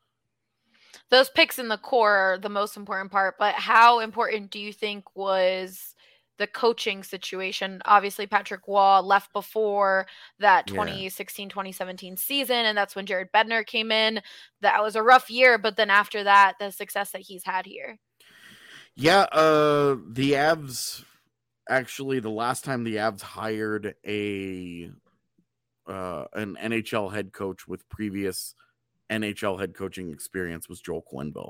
Those picks in the core are the most important part, but how important do you think was the coaching situation? Obviously, Patrick Waugh left before that twenty sixteen twenty seventeen season, and that's when Jared Bednar came in. That was a rough year, but then after that, the success that he's had here. Yeah, uh, the Avs, actually, the last time the Avs hired a uh, an N H L head coach with previous N H L head coaching experience was Joel Quenneville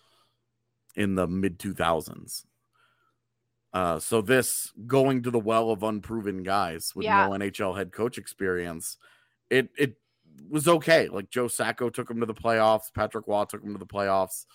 in the mid two thousands. Uh, so this going to the well of unproven guys with Yeah. no N H L head coach experience, it it was okay. Like Joe Sacco took him to the playoffs. Patrick Waugh took him to the playoffs.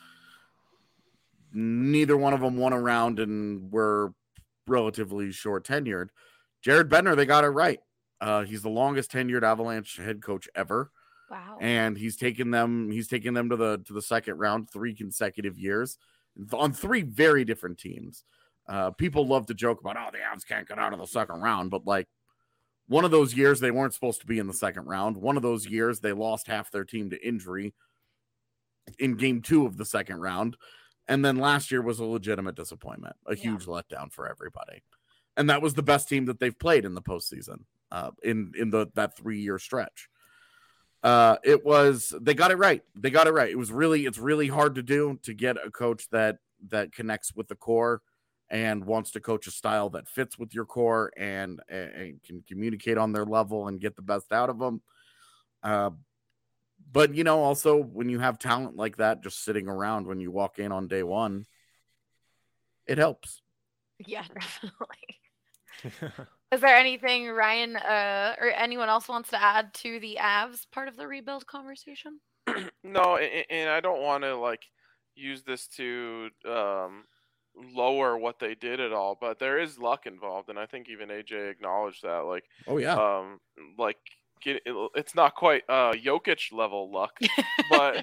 Neither one of them won a round and were relatively short tenured. Jared Bednar, they got it right. Uh, he's the longest tenured Avalanche head coach ever. Wow. And he's taken them, he's taken them to the to the second round three consecutive years on three very different teams. Uh, people love to joke about, oh, the Avs can't get out of the second round, but like one of those years they weren't supposed to be in the second round. One of those years they lost half their team to injury in game two of the second round. And then last year was a legitimate disappointment, a Yeah. huge letdown for everybody. And that was the best team that they've played in the postseason uh, in, in the that three-year stretch. Uh, it was, they got it right. They got it right. It was really, it's really hard to do to get a coach that, that connects with the core and wants to coach a style that fits with your core and, and can communicate on their level and get the best out of them. Uh, but, you know, also when you have talent like that, just sitting around when you walk in on day one, it helps. Yeah, definitely. Is there anything Ryan uh, or anyone else wants to add to the Avs part of the rebuild conversation? No, and, and I don't want to like use this to um, lower what they did at all, but there is luck involved, and I think even A J acknowledged that. Like, Oh yeah. um, like get, it, it's not quite uh Jokic level luck, but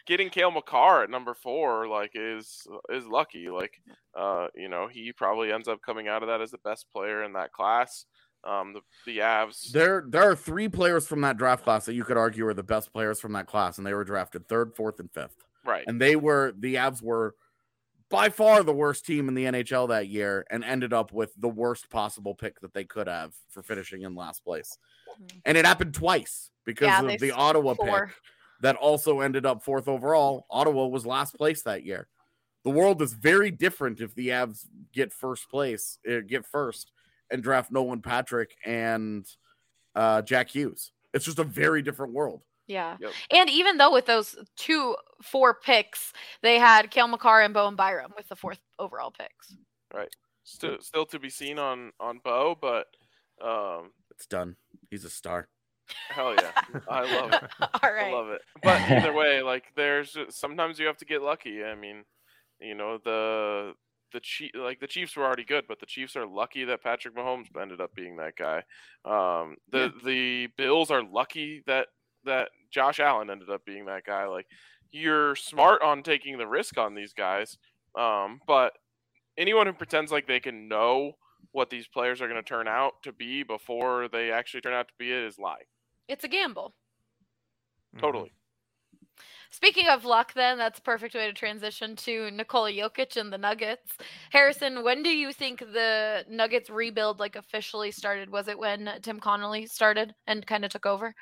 getting Cale Makar at number four, like, is is lucky. Like, uh, you know, he probably ends up coming out of that as the best player in that class. Um, the the Avs. There, there are three players from that draft class that you could argue are the best players from that class, and they were drafted third, fourth, and fifth. Right. And they were the Avs were by far the worst team in the N H L that year, and ended up with the worst possible pick that they could have for finishing in last place. Mm-hmm. And it happened twice because yeah, of the Ottawa four. pick that also ended up fourth overall. Ottawa was last place that year. The world is very different if the Avs get first place, uh, get first. and draft Nolan Patrick and uh, Jack Hughes. It's just a very different world. Yeah. Yep. And even though with those two, four picks, they had Cale Makar and Bowen Byram with the fourth overall picks. Right. Still, still to be seen on, on Bo, but um, it's done. He's a star. Hell yeah. I love it. All right. I love it. But either way, like there's sometimes you have to get lucky. I mean, you know, the the Chief, like the Chiefs were already good, but the Chiefs are lucky that Patrick Mahomes ended up being that guy. Um, the yeah. the Bills are lucky that that Josh Allen ended up being that guy. Like, you're smart on taking the risk on these guys, um, but anyone who pretends like they can know what these players are going to turn out to be before they actually turn out to be it is lying. It's a gamble. Totally. Speaking of luck, then, that's a perfect way to transition to Nikola Jokic and the Nuggets. Harrison, when do you think the Nuggets rebuild like officially started? Was it when Tim Connolly started and kind of took over?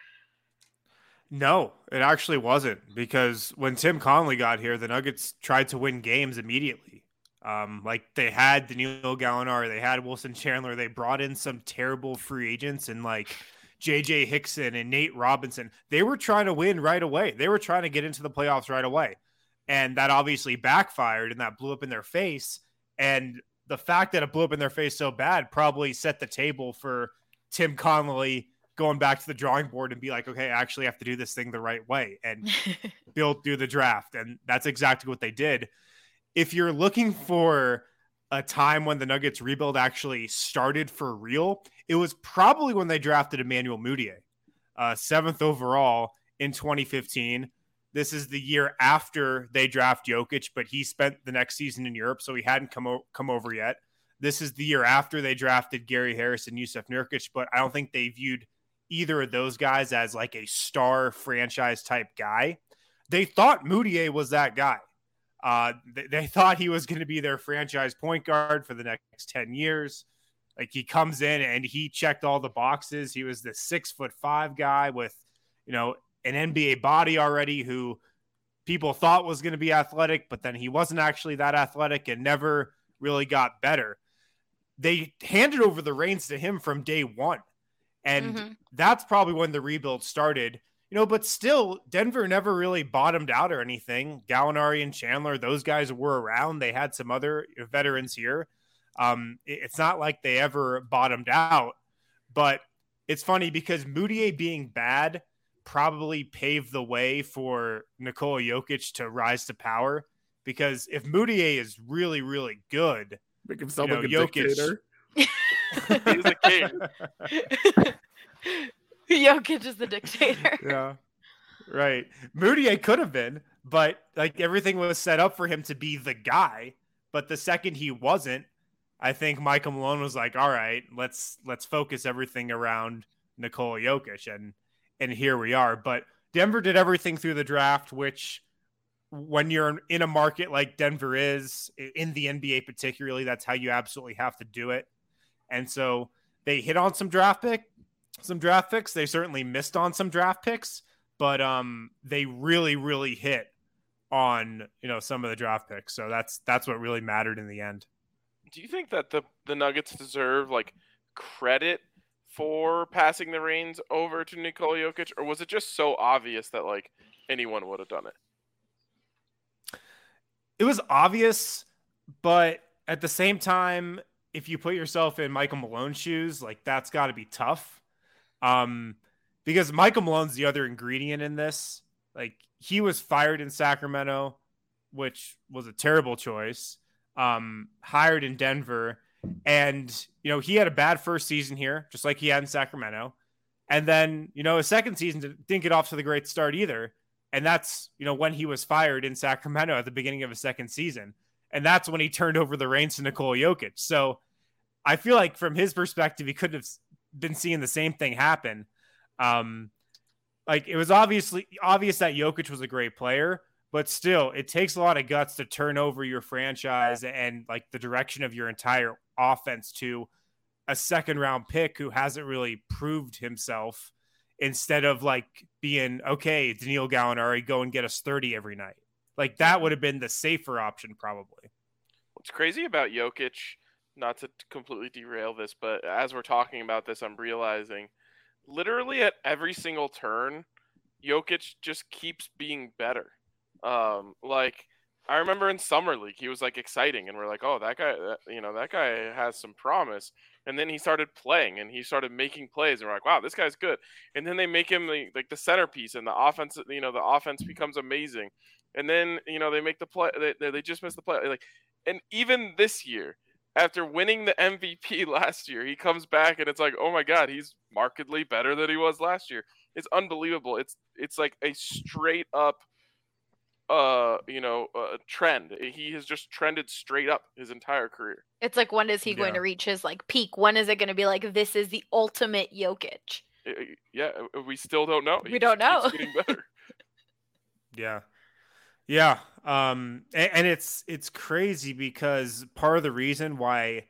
No, it actually wasn't, because when Tim Connolly got here, the Nuggets tried to win games immediately. Um, like they had Danilo Gallinari, they had Wilson Chandler, they brought in some terrible free agents and like J J Hickson and Nate Robinson. They were trying to win right away. They were trying to get into the playoffs right away. And that obviously backfired and that blew up in their face. And the fact that it blew up in their face so bad probably set the table for Tim Connolly going back to the drawing board and be like, okay, I actually have to do this thing the right way and build through the draft. And that's exactly what they did. If you're looking for a time when the Nuggets rebuild actually started for real, it was probably when they drafted Emmanuel Mudiay, uh, seventh overall in twenty fifteen. This is the year after they draft Jokic, but he spent the next season in Europe, so he hadn't come, o- come over yet. This is the year after they drafted Gary Harris and Yusuf Nurkic, but I don't think they viewed either of those guys as like a star franchise type guy. They thought Mudiay was that guy. Uh, they, they thought he was going to be their franchise point guard for the next ten years. Like, he comes in and he checked all the boxes. He was the six foot five guy with, you know, an N B A body already, who people thought was going to be athletic, but then he wasn't actually that athletic and never really got better. They handed over the reins to him from day one. And mm-hmm. that's probably when the rebuild started. You know, but still, Denver never really bottomed out or anything. Gallinari and Chandler, those guys were around. They had some other veterans here. Um, it's not like they ever bottomed out. But it's funny because Mudiay being bad probably paved the way for Nikola Jokic to rise to power. Because if Mudiay is really, really good, make himself you know, like a Jokic, dictator. He's a king. Jokic is the dictator. Yeah, right. Mudiay could have been, but like everything was set up for him to be the guy. But the second he wasn't, I think Michael Malone was like, "All right, let's let's focus everything around Nikola Jokic," and and here we are. But Denver did everything through the draft, which, when you're in a market like Denver is, in the N B A particularly, that's how you absolutely have to do it. And so they hit on some draft pick. Some draft picks. They certainly missed on some draft picks, but um, they really, really hit on, you know, some of the draft picks. So that's that's what really mattered in the end. Do you think that the the Nuggets deserve like credit for passing the reins over to Nikola Jokic, or was it just so obvious that like anyone would have done it? It was obvious, but at the same time, if you put yourself in Michael Malone's shoes, like that's got to be tough. Um, because Michael Malone's the other ingredient in this. Like, he was fired in Sacramento, which was a terrible choice. Um, hired in Denver, and you know he had a bad first season here, just like he had in Sacramento. And then you know his second season didn't get off to the great start either. And that's, you know, when he was fired in Sacramento at the beginning of his second season. And that's when he turned over the reins to Nikola Jokic. So I feel like from his perspective, he couldn't have been seeing the same thing happen. Um, like it was obviously obvious that Jokic was a great player, but still it takes a lot of guts to turn over your franchise and like the direction of your entire offense to a second round pick who hasn't really proved himself, instead of like being, okay, Danilo Gallinari, go and get us thirty every night. Like that would have been the safer option probably. What's crazy about Jokic, not to completely derail this, but as we're talking about this, I'm realizing literally at every single turn, Jokic just keeps being better. Um, like I remember in summer league, he was like exciting, and we're like, oh, that guy, that, you know, that guy has some promise. And then he started playing, and he started making plays, and we're like, wow, this guy's good. And then they make him the, like the centerpiece, and the offense, you know, the offense becomes amazing. And then, you know, they make the play, they they just miss the play, like, and even this year, after winning the M V P last year, he comes back, and it's like, oh my God, he's markedly better than he was last year. It's unbelievable. It's it's like a straight up. Uh, you know, uh, trend. He has just trended straight up his entire career. It's like, when is he yeah. going to reach his like peak? When is it going to be like, this is the ultimate Jokic? Yeah, we still don't know. We he don't know. Keeps getting better. yeah, yeah. Um, and, and it's it's crazy because part of the reason why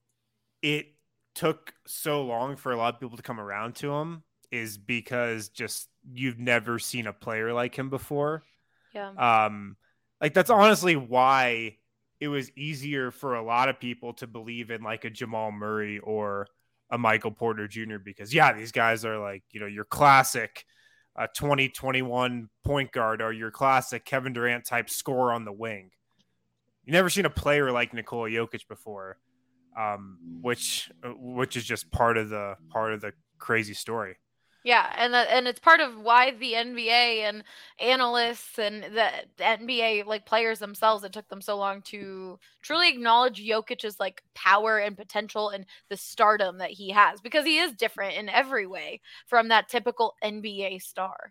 it took so long for a lot of people to come around to him is because just you've never seen a player like him before. Yeah. Um, like that's honestly why it was easier for a lot of people to believe in like a Jamal Murray or a Michael Porter Junior Because yeah, these guys are like, you know, your classic uh, twenty twenty-one point guard or your classic Kevin Durant type scorer on the wing. You never seen a player like Nikola Jokic before, um, which which is just part of the part of the crazy story. Yeah, and the, and it's part of why the N B A and analysts and the N B A like players themselves, it took them so long to truly acknowledge Jokic's like power and potential and the stardom that he has, because he is different in every way from that typical N B A star.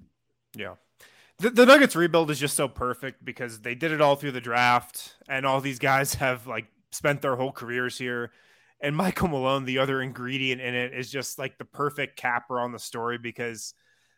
Yeah. The, the Nuggets rebuild is just so perfect because they did it all through the draft, and all these guys have like spent their whole careers here. And Michael Malone, the other ingredient in it, is just like the perfect capper on the story because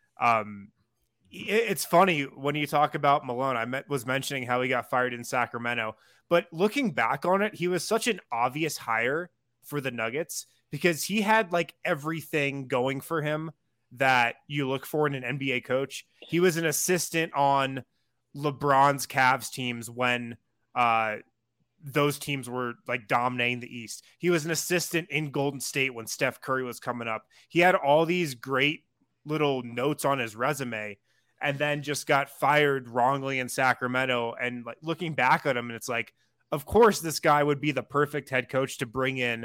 um, it, it's funny when you talk about Malone. I met, was mentioning how he got fired in Sacramento, but looking back on it, he was such an obvious hire for the Nuggets because he had like everything going for him that you look for in an N B A coach. He was an assistant on LeBron's Cavs teams when uh, those teams were like dominating the East. He was an assistant in Golden State when Steph Curry was coming up. He had all these great little notes on his resume, and then just got fired wrongly in Sacramento. And like looking back at him, and it's like, of course, this guy would be the perfect head coach to bring in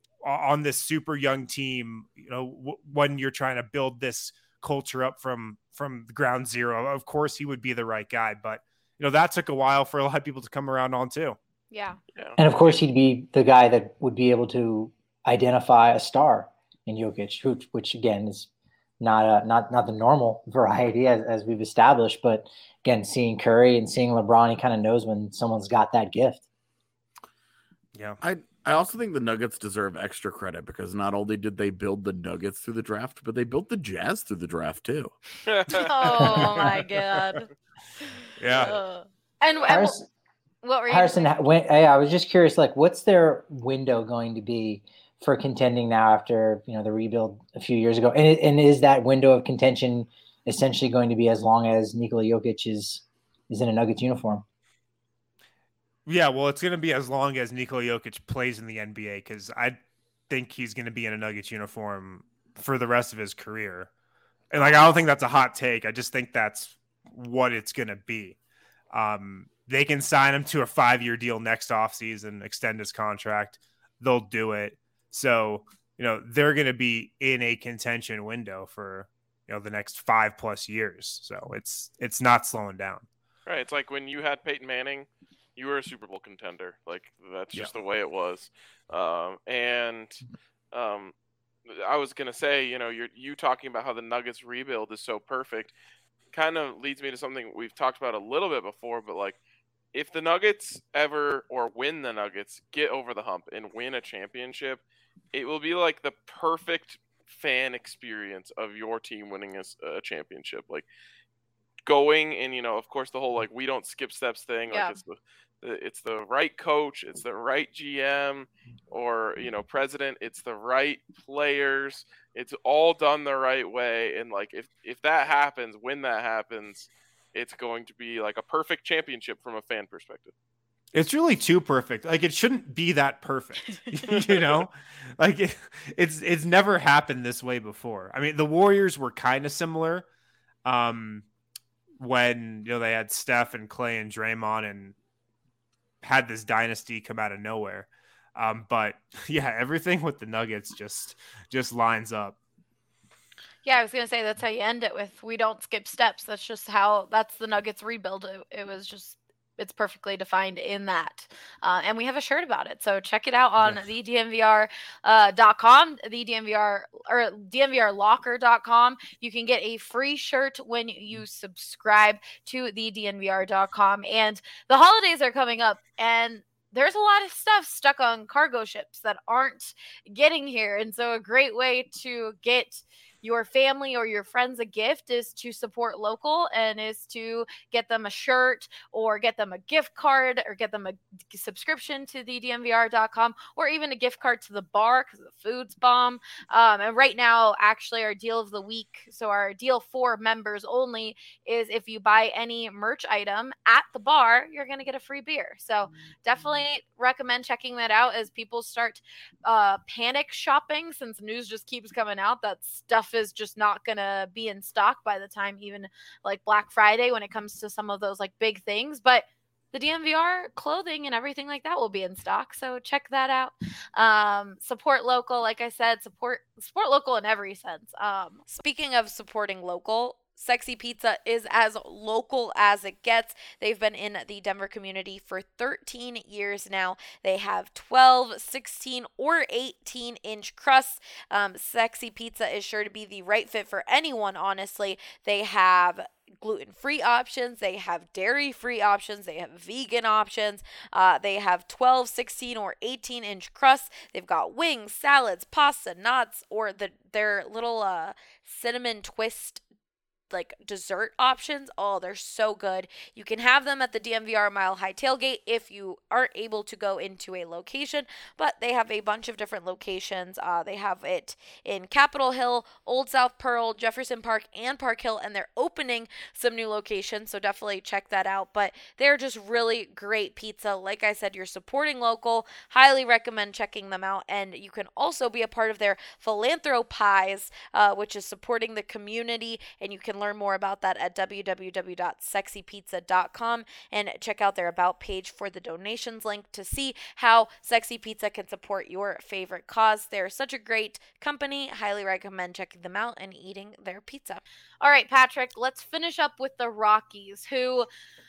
on this super young team, you know, w- when you're trying to build this culture up from, from the ground zero. Of course he would be the right guy, but you know, that took a while for a lot of people to come around on too. Yeah. And of course he'd be the guy that would be able to identify a star in Jokic, who, which again is not a, not, not the normal variety as, as we've established, but again, seeing Curry and seeing LeBron, he kind of knows when someone's got that gift. Yeah. I, I also think the Nuggets deserve extra credit because not only did they build the Nuggets through the draft, but they built the Jazz through the draft too. Oh my God. Yeah. Uh, and, and Harrison, what were you Harrison when, hey, I was just curious, like, what's their window going to be for contending now after, you know, the rebuild a few years ago? And, and is that window of contention essentially going to be as long as Nikola Jokic is, is in a Nuggets uniform? Yeah, well, it's going to be as long as Nikola Jokic plays in the N B A, because I think he's going to be in a Nuggets uniform for the rest of his career. And, like, I don't think that's a hot take. I just think that's what it's going to be. Um, they can sign him to a five-year deal next offseason, extend his contract. They'll do it. So, you know, they're going to be in a contention window for, you know, the next five-plus years. So it's it's not slowing down. Right. It's like when you had Peyton Manning, you were a Super Bowl contender. Like, that's just yeah. the way it was. Um, and um, I was going to say, you know, you're you talking about how the Nuggets rebuild is so perfect. kind of leads me to something we've talked about a little bit before, but like if the Nuggets ever, or when the Nuggets get over the hump and win a championship, it will be like the perfect fan experience of your team winning a, a championship. Like going and, you know, of course the whole like we don't skip steps thing, Yeah. like it's the it's the right coach, it's the right G M or, you know, president, it's the right players, it's all done the right way. And like if if that happens, when that happens, it's going to be like a perfect championship from a fan perspective. It's really too perfect. Like it shouldn't be that perfect, you know, like it, it's, it's never happened this way before. I mean, the Warriors were kind of similar um, when, you know, they had Steph and Clay and Draymond and had this dynasty come out of nowhere. Um, but yeah, everything with the Nuggets just, just lines up. Yeah, I was going to say that's how you end it with we don't skip steps. That's just how that's the Nuggets rebuild. It, it was just it's perfectly defined in that. Uh, and we have a shirt about it. So check it out on yes. the D N V R dot com, uh, the D N V R or D N V R locker dot com. You can get a free shirt when you subscribe to the D N V R dot com. And the holidays are coming up and there's a lot of stuff stuck on cargo ships that aren't getting here. And so a great way to get your family or your friends a gift is to support local and is to get them a shirt or get them a gift card or get them a subscription to the D N V R dot com or even a gift card to the bar because the food's bomb. Um, and right now, actually, our deal of the week, so our deal for members only, is if you buy any merch item at the bar, you're going to get a free beer. So definitely recommend checking that out as people start uh, panic shopping, since news just keeps coming out that stuff is just not going to be in stock by the time even like Black Friday when it comes to some of those like big things. But the D N V R clothing and everything like that will be in stock. So check that out. Um, support local. Like I said, support, support local in every sense. Um, speaking of supporting local, Sexy Pizza is as local as it gets. They've been in the Denver community for thirteen years now. They have twelve, sixteen, or eighteen inch crusts. Um, Sexy Pizza is sure to be the right fit for anyone, honestly. They have gluten-free options, they have dairy-free options, they have vegan options, uh, they have twelve, sixteen, or eighteen inch crusts. They've got wings, salads, pasta, nuts, or the their little uh, cinnamon twist like dessert options. Oh, they're so good. You can have them at the D N V R Mile High Tailgate if you aren't able to go into a location, but they have a bunch of different locations. Uh, they have it in Capitol Hill, Old South Pearl, Jefferson Park, and Park Hill, and they're opening some new locations, so definitely check that out. But they're just really great pizza. Like I said, you're supporting local. Highly recommend checking them out, and you can also be a part of their Philanthropies, uh, which is supporting the community, and you can learn more about that at w w w dot sexy pizza dot com and check out their About page for the donations link to see how Sexy Pizza can support your favorite cause. They're such a great company. Highly recommend checking them out and eating their pizza. All right, Patrick, let's finish up with the Rockies, who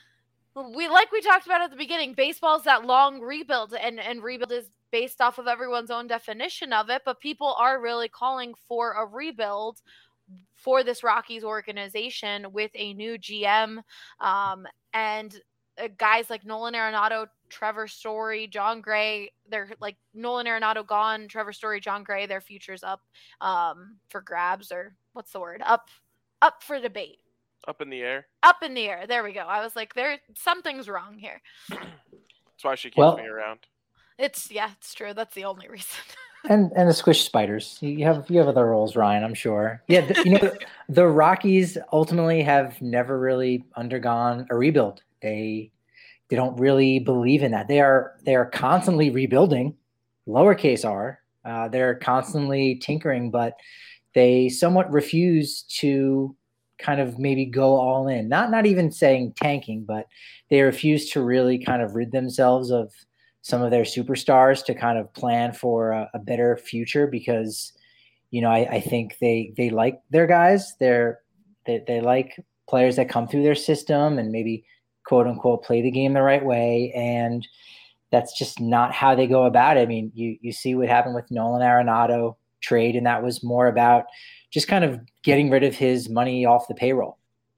we like we talked about at the beginning. Baseball's that long rebuild, and, and rebuild is based off of everyone's own definition of it, but people are really calling for a rebuild for this Rockies organization with a new G M um, and uh, guys like Nolan Arenado, Trevor Story, John Gray. They're like Nolan Arenado gone, Trevor Story, John Gray. Their future's up um, for grabs, or what's the word? Up, up for debate. Up in the air. Up in the air. There we go. I was like, there something's wrong here. That's why she keeps well, me around. It's yeah, it's true. That's the only reason. and and the squish spiders. You have you have other roles, Ryan, I'm sure. Yeah, the, you know the, the Rockies ultimately have never really undergone a rebuild. They they don't really believe in that. They are they are constantly rebuilding, lowercase r. Uh, they're constantly tinkering, but they somewhat refuse to kind of maybe go all in. Not not even saying tanking, but they refuse to really kind of rid themselves of some of their superstars to kind of plan for a, a better future, because, you know, I, I think they, they like their guys. They're, they, they like players that come through their system and maybe quote unquote play the game the right way. And that's just not how they go about it. I mean, you, you see what happened with Nolan Arenado trade, and that was more about just kind of getting rid of his money off the payroll.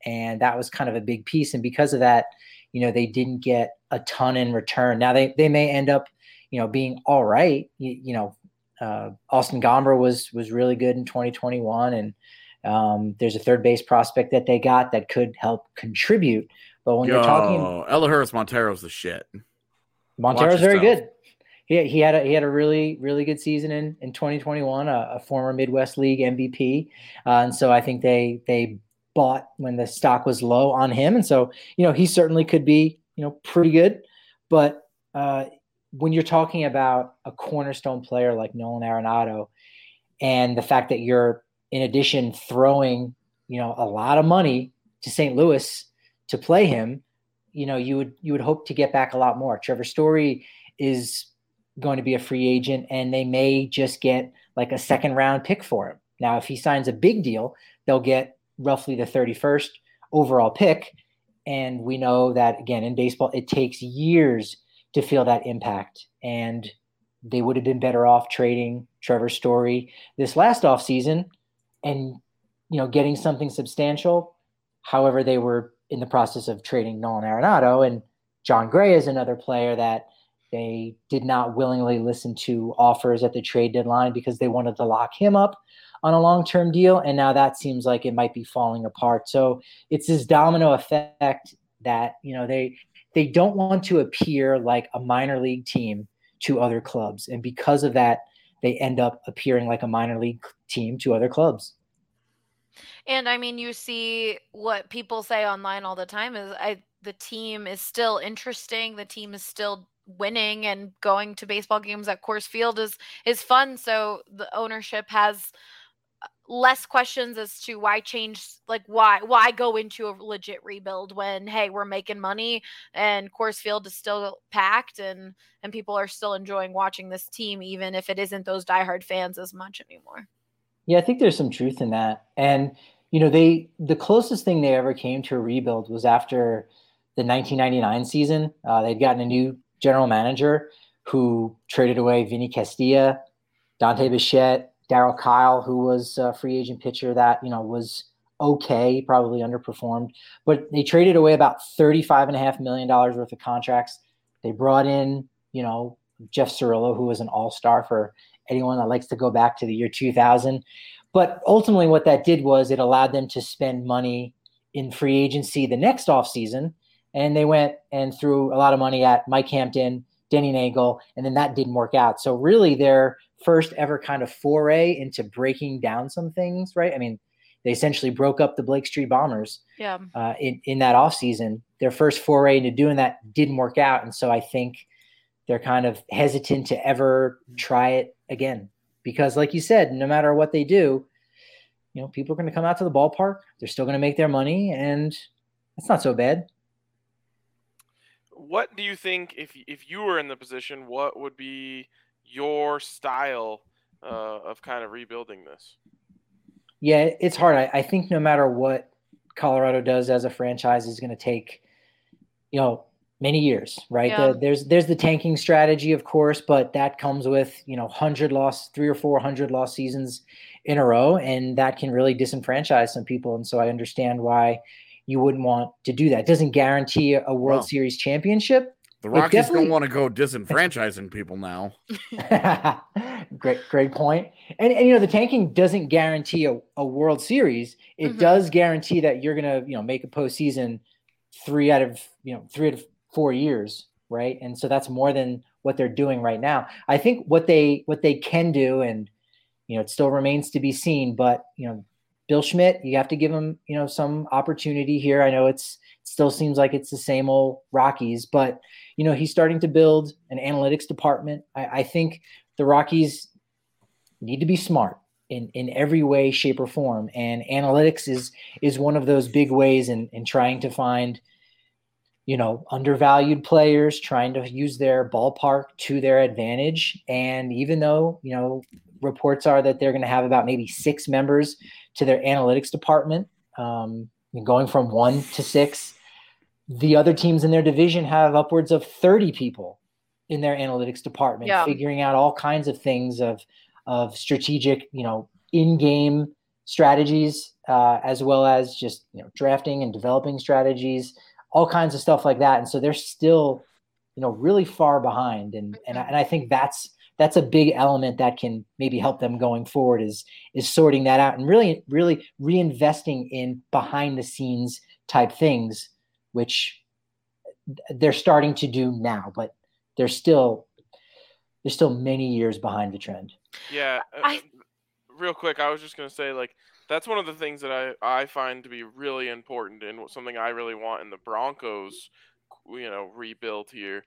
And that was kind of a big piece. And because of that, you know, they didn't get a ton in return. Now they, they may end up, you know, being all right. You, you know, uh, Austin Gomber was, was really good in twenty twenty-one. And um, there's a third base prospect that they got that could help contribute. But when Yo, you're talking, Eleuteris Montero's the shit. Montero's very good. He, he had a, he had a really, really good season in, in twenty twenty-one, a, a former Midwest League M V P. Uh, and so I think they, they bought when the stock was low on him. And so, you know, he certainly could be, you know, pretty good, but uh, when you're talking about a cornerstone player like Nolan Arenado and the fact that you're in addition throwing, you know, a lot of money to Saint Louis to play him, you know, you would, you would hope to get back a lot more. Trevor Story is going to be a free agent and they may just get like a second round pick for him. Now, if he signs a big deal, they'll get roughly the thirty-first overall pick. And we know that, again, in baseball, it takes years to feel that impact. And they would have been better off trading Trevor Story this last offseason and, you know, getting something substantial. However, they were in the process of trading Nolan Arenado, and John Gray is another player that they did not willingly listen to offers at the trade deadline because they wanted to lock him up on a long-term deal. And now that seems like it might be falling apart. So it's this domino effect that, you know, they, they don't want to appear like a minor league team to other clubs. And because of that, they end up appearing like a minor league team to other clubs. And I mean, you see what people say online all the time is I, the team is still interesting. The team is still winning, and going to baseball games at Coors Field is, is fun. So the ownership has less questions as to why change, like why, why go into a legit rebuild when, hey, we're making money and Coors Field is still packed and, and people are still enjoying watching this team, even if it isn't those diehard fans as much anymore. Yeah, I think there's some truth in that. And, you know, they, the closest thing they ever came to a rebuild was after the nineteen ninety-nine season. Uh, they'd gotten a new general manager who traded away Vinny Castilla, Dante Bichette, Darryl Kyle, who was a free agent pitcher that, you know, was okay, probably underperformed, but they traded away about thirty-five and a half million dollars worth of contracts. They brought in, you know, Jeff Cirillo, who was an all-star for anyone that likes to go back to the year two thousand. But ultimately what that did was it allowed them to spend money in free agency the next offseason. And they went and threw a lot of money at Mike Hampton, Denny Nagel, and then that didn't work out. So really their first ever kind of foray into breaking down some things, right? I mean, they essentially broke up the Blake Street Bombers yeah. uh, in, in that offseason. Their first foray into doing that didn't work out. And so I think they're kind of hesitant to ever try it again. Because like you said, no matter what they do, you know, people are going to come out to the ballpark. They're still going to make their money, and it's not so bad. What do you think, if if you were in the position, what would be your style uh, of kind of rebuilding this? Yeah, it's hard. I, I think no matter what Colorado does as a franchise is going to take, you know, many years, right? Yeah. The, there's there's the tanking strategy, of course, but that comes with, you know, hundred loss, three or four hundred loss seasons in a row, and that can really disenfranchise some people. And so I understand why you wouldn't want to do that. It doesn't guarantee a World Well, Series championship. The It Rockies definitely- don't want to go disenfranchising people now. great, great point. And, and, you know, the tanking doesn't guarantee a, a World Series. It Mhm. does guarantee that you're going to, you know, make a postseason three out of, you know, three out of four years. Right. And so that's more than what they're doing right now. I think what they, what they can do, and, you know, it still remains to be seen, but, you know, Bill Schmidt, you have to give him, you know, some opportunity here. I know it's, it still seems like it's the same old Rockies, but, you know, he's starting to build an analytics department. I, I think the Rockies need to be smart in, in every way, shape, or form. And analytics is is one of those big ways in, in trying to find, you know, undervalued players, trying to use their ballpark to their advantage. And even though, you know, reports are that they're going to have about maybe six members to their analytics department, um, going from one to six, the other teams in their division have upwards of thirty people in their analytics department, Yeah. figuring out all kinds of things of, of strategic, you know, in-game strategies, uh, as well as just, you know, drafting and developing strategies, all kinds of stuff like that. And so they're still, you know, really far behind. And, and, I, and I think that's, that's a big element that can maybe help them going forward is, is sorting that out and really, really reinvesting in behind the scenes type things, which they're starting to do now, but they're still, they're still many years behind the trend. Yeah. I, real quick, I was just going to say, like, that's one of the things that I, I find to be really important and something I really want in the Broncos, you know, rebuild here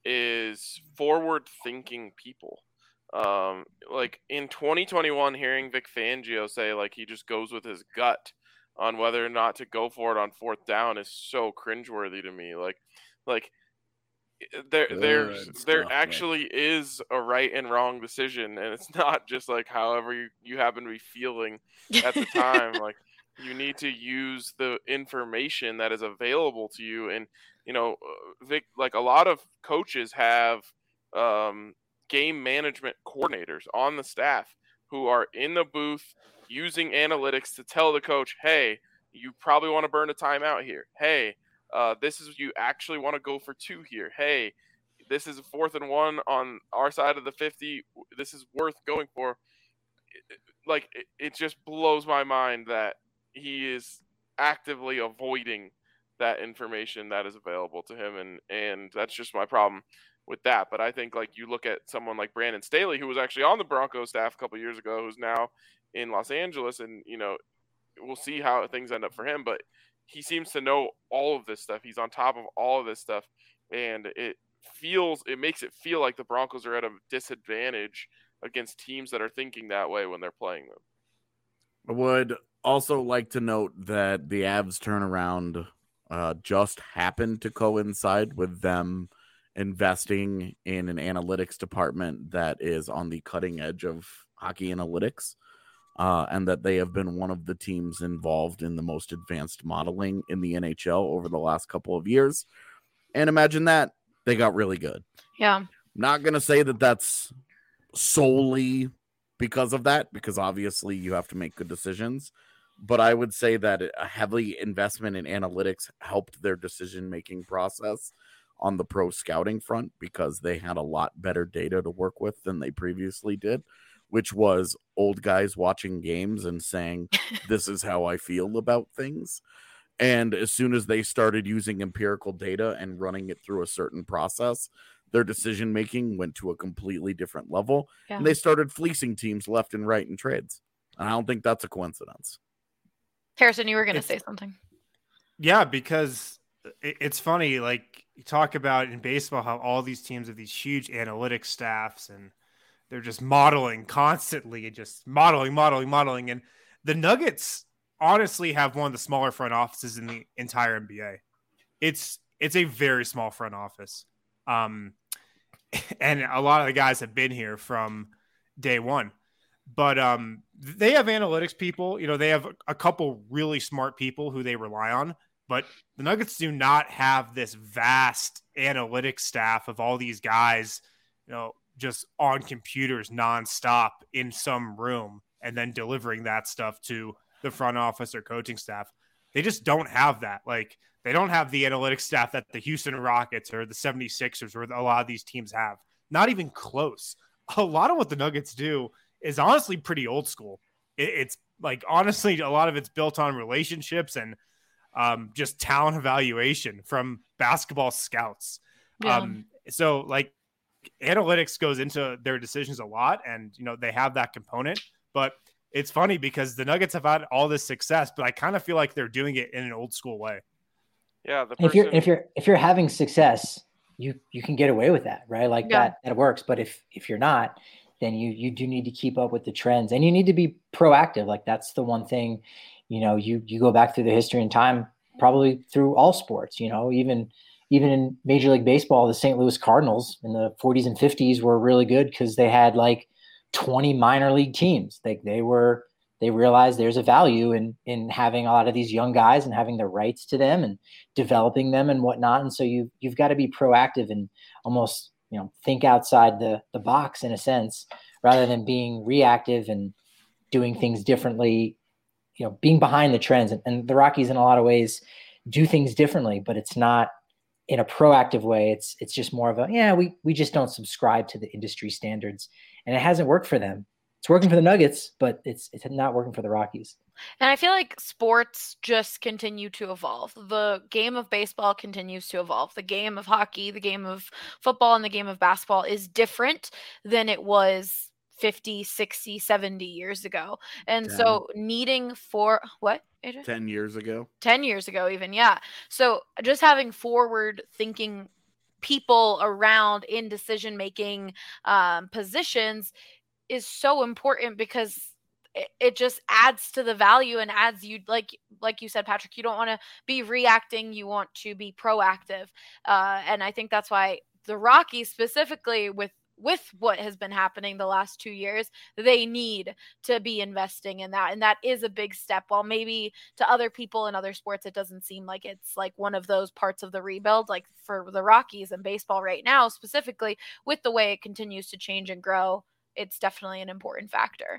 is forward-thinking people. Um, like, in twenty twenty-one, hearing Vic Fangio say, like, he just goes with his gut on whether or not to go for it on fourth down is so cringeworthy to me. Like, like there, there, there actually is a right and wrong decision, and it's not just like however you, you happen to be feeling at the time. Like, you need to use the information that is available to you. And, you know, Vic, like a lot of coaches have um, game management coordinators on the staff who are in the booth using analytics to tell the coach, hey, you probably want to burn a timeout here. Hey, uh, this is you actually want to go for two here. Hey, this is a fourth and one on our side of the fifty. This is worth going for. Like, it, it just blows my mind that he is actively avoiding that information that is available to him. And, and that's just my problem with that. But I think, like, you look at someone like Brandon Staley, who was actually on the Broncos staff a couple of years ago, who's now in Los Angeles, and, you know, we'll see how things end up for him, but he seems to know all of this stuff. He's on top of all of this stuff, and it feels, it makes it feel like the Broncos are at a disadvantage against teams that are thinking that way when they're playing them. I would also like to note that the Avs turnaround uh, just happened to coincide with them investing in an analytics department that is on the cutting edge of hockey analytics, uh, and that they have been one of the teams involved in the most advanced modeling in the N H L over the last couple of years. And imagine that, they got really good. Yeah. I'm not going to say that that's solely because of that, because obviously you have to make good decisions. But I would say that a heavy investment in analytics helped their decision-making process on the pro scouting front, because they had a lot better data to work with than they previously did, which was old guys watching games and saying, this is how I feel about things. And as soon as they started using empirical data and running it through a certain process, their decision-making went to a completely different level. Yeah. And they started fleecing teams left and right in trades. And I don't think that's a coincidence. Harrison, you were going to say something. Yeah, because it's funny, like you talk about in baseball, how all these teams have these huge analytics staffs and they're just modeling constantly and just modeling, modeling, modeling. And the Nuggets honestly have one of the smaller front offices in the entire N B A. It's, it's a very small front office. Um, and a lot of the guys have been here from day one, but um, they have analytics people. You know, they have a couple really smart people who they rely on, but the Nuggets do not have this vast analytics staff of all these guys, you know, just on computers nonstop in some room and then delivering that stuff to the front office or coaching staff. They just don't have that. Like, they don't have the analytics staff that the Houston Rockets or the seventy-sixers or a lot of these teams have. Not even close. A lot of what the Nuggets do is honestly pretty old school. It, it's like, honestly, a lot of it's built on relationships and um, just talent evaluation from basketball scouts. Yeah. Um, so like analytics goes into their decisions a lot, and, you know, they have that component, but it's funny because the Nuggets have had all this success, but I kind of feel like they're doing it in an old school way. Yeah. The person... If you're, if you're, if you're having success, you, you can get away with that, right? Like yeah. that, that works. But if, if you're not, then you, you do need to keep up with the trends, and you need to be proactive. Like, that's the one thing, you know, you, you go back through the history and time, probably through all sports, you know, even, even in Major League Baseball, the Saint Louis Cardinals in the forties and fifties were really good because they had like twenty minor league teams. Like they were, they realized there's a value in, in having a lot of these young guys and having the rights to them and developing them and whatnot. And so you, you've got to be proactive and almost, you know, think outside the, the box in a sense, rather than being reactive and doing things differently you know, being behind the trends. And, and the Rockies, in a lot of ways, do things differently, but it's not in a proactive way. It's it's just more of a, yeah, we we just don't subscribe to the industry standards, and it hasn't worked for them. It's working for the Nuggets, but it's it's not working for the Rockies. And I feel like sports just continue to evolve. The game of baseball continues to evolve. The game of hockey, the game of football, and the game of basketball is different than it was fifty, sixty, seventy years ago. And ten. So needing for what? Adrian? ten years ago. ten years ago even, yeah. So just having forward thinking people around in decision making um, positions is so important, because it, it just adds to the value and adds you, like like you said, Patrick, you don't want to be reacting, you want to be proactive. Uh, and I think that's why the Rockies specifically, with with what has been happening the last two years, they need to be investing in that. And that is a big step. While maybe to other people in other sports, it doesn't seem like it's like one of those parts of the rebuild, like for the Rockies and baseball right now, specifically with the way it continues to change and grow, it's definitely an important factor.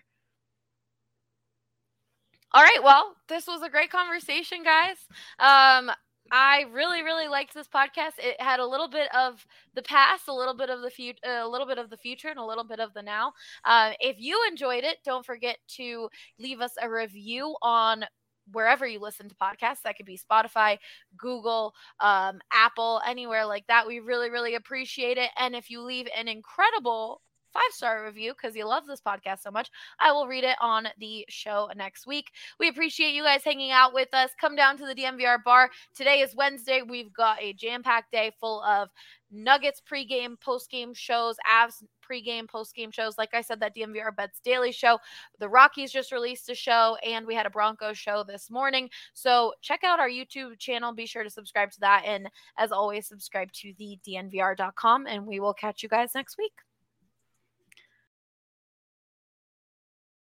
All right. Well, this was a great conversation, guys. Um, I really, really liked this podcast. It had a little bit of the past, a little bit of the future, a little bit of the future, and a little bit of the now. Uh, if you enjoyed it, don't forget to leave us a review on wherever you listen to podcasts. That could be Spotify, Google, um, Apple, anywhere like that. We really, really appreciate it. And if you leave an incredible five-star review because you love this podcast so much, I will read it on the show next week. We appreciate you guys hanging out with us. Come down to the D N V R bar. Today is Wednesday. We've got a jam-packed day full of Nuggets pregame, postgame shows, Avs pregame, postgame shows. Like I said, that D N V R Bets Daily show. The Rockies just released a show, and we had a Broncos show this morning. So check out our YouTube channel. Be sure to subscribe to that. And as always, subscribe to the D N V R dot com, and we will catch you guys next week.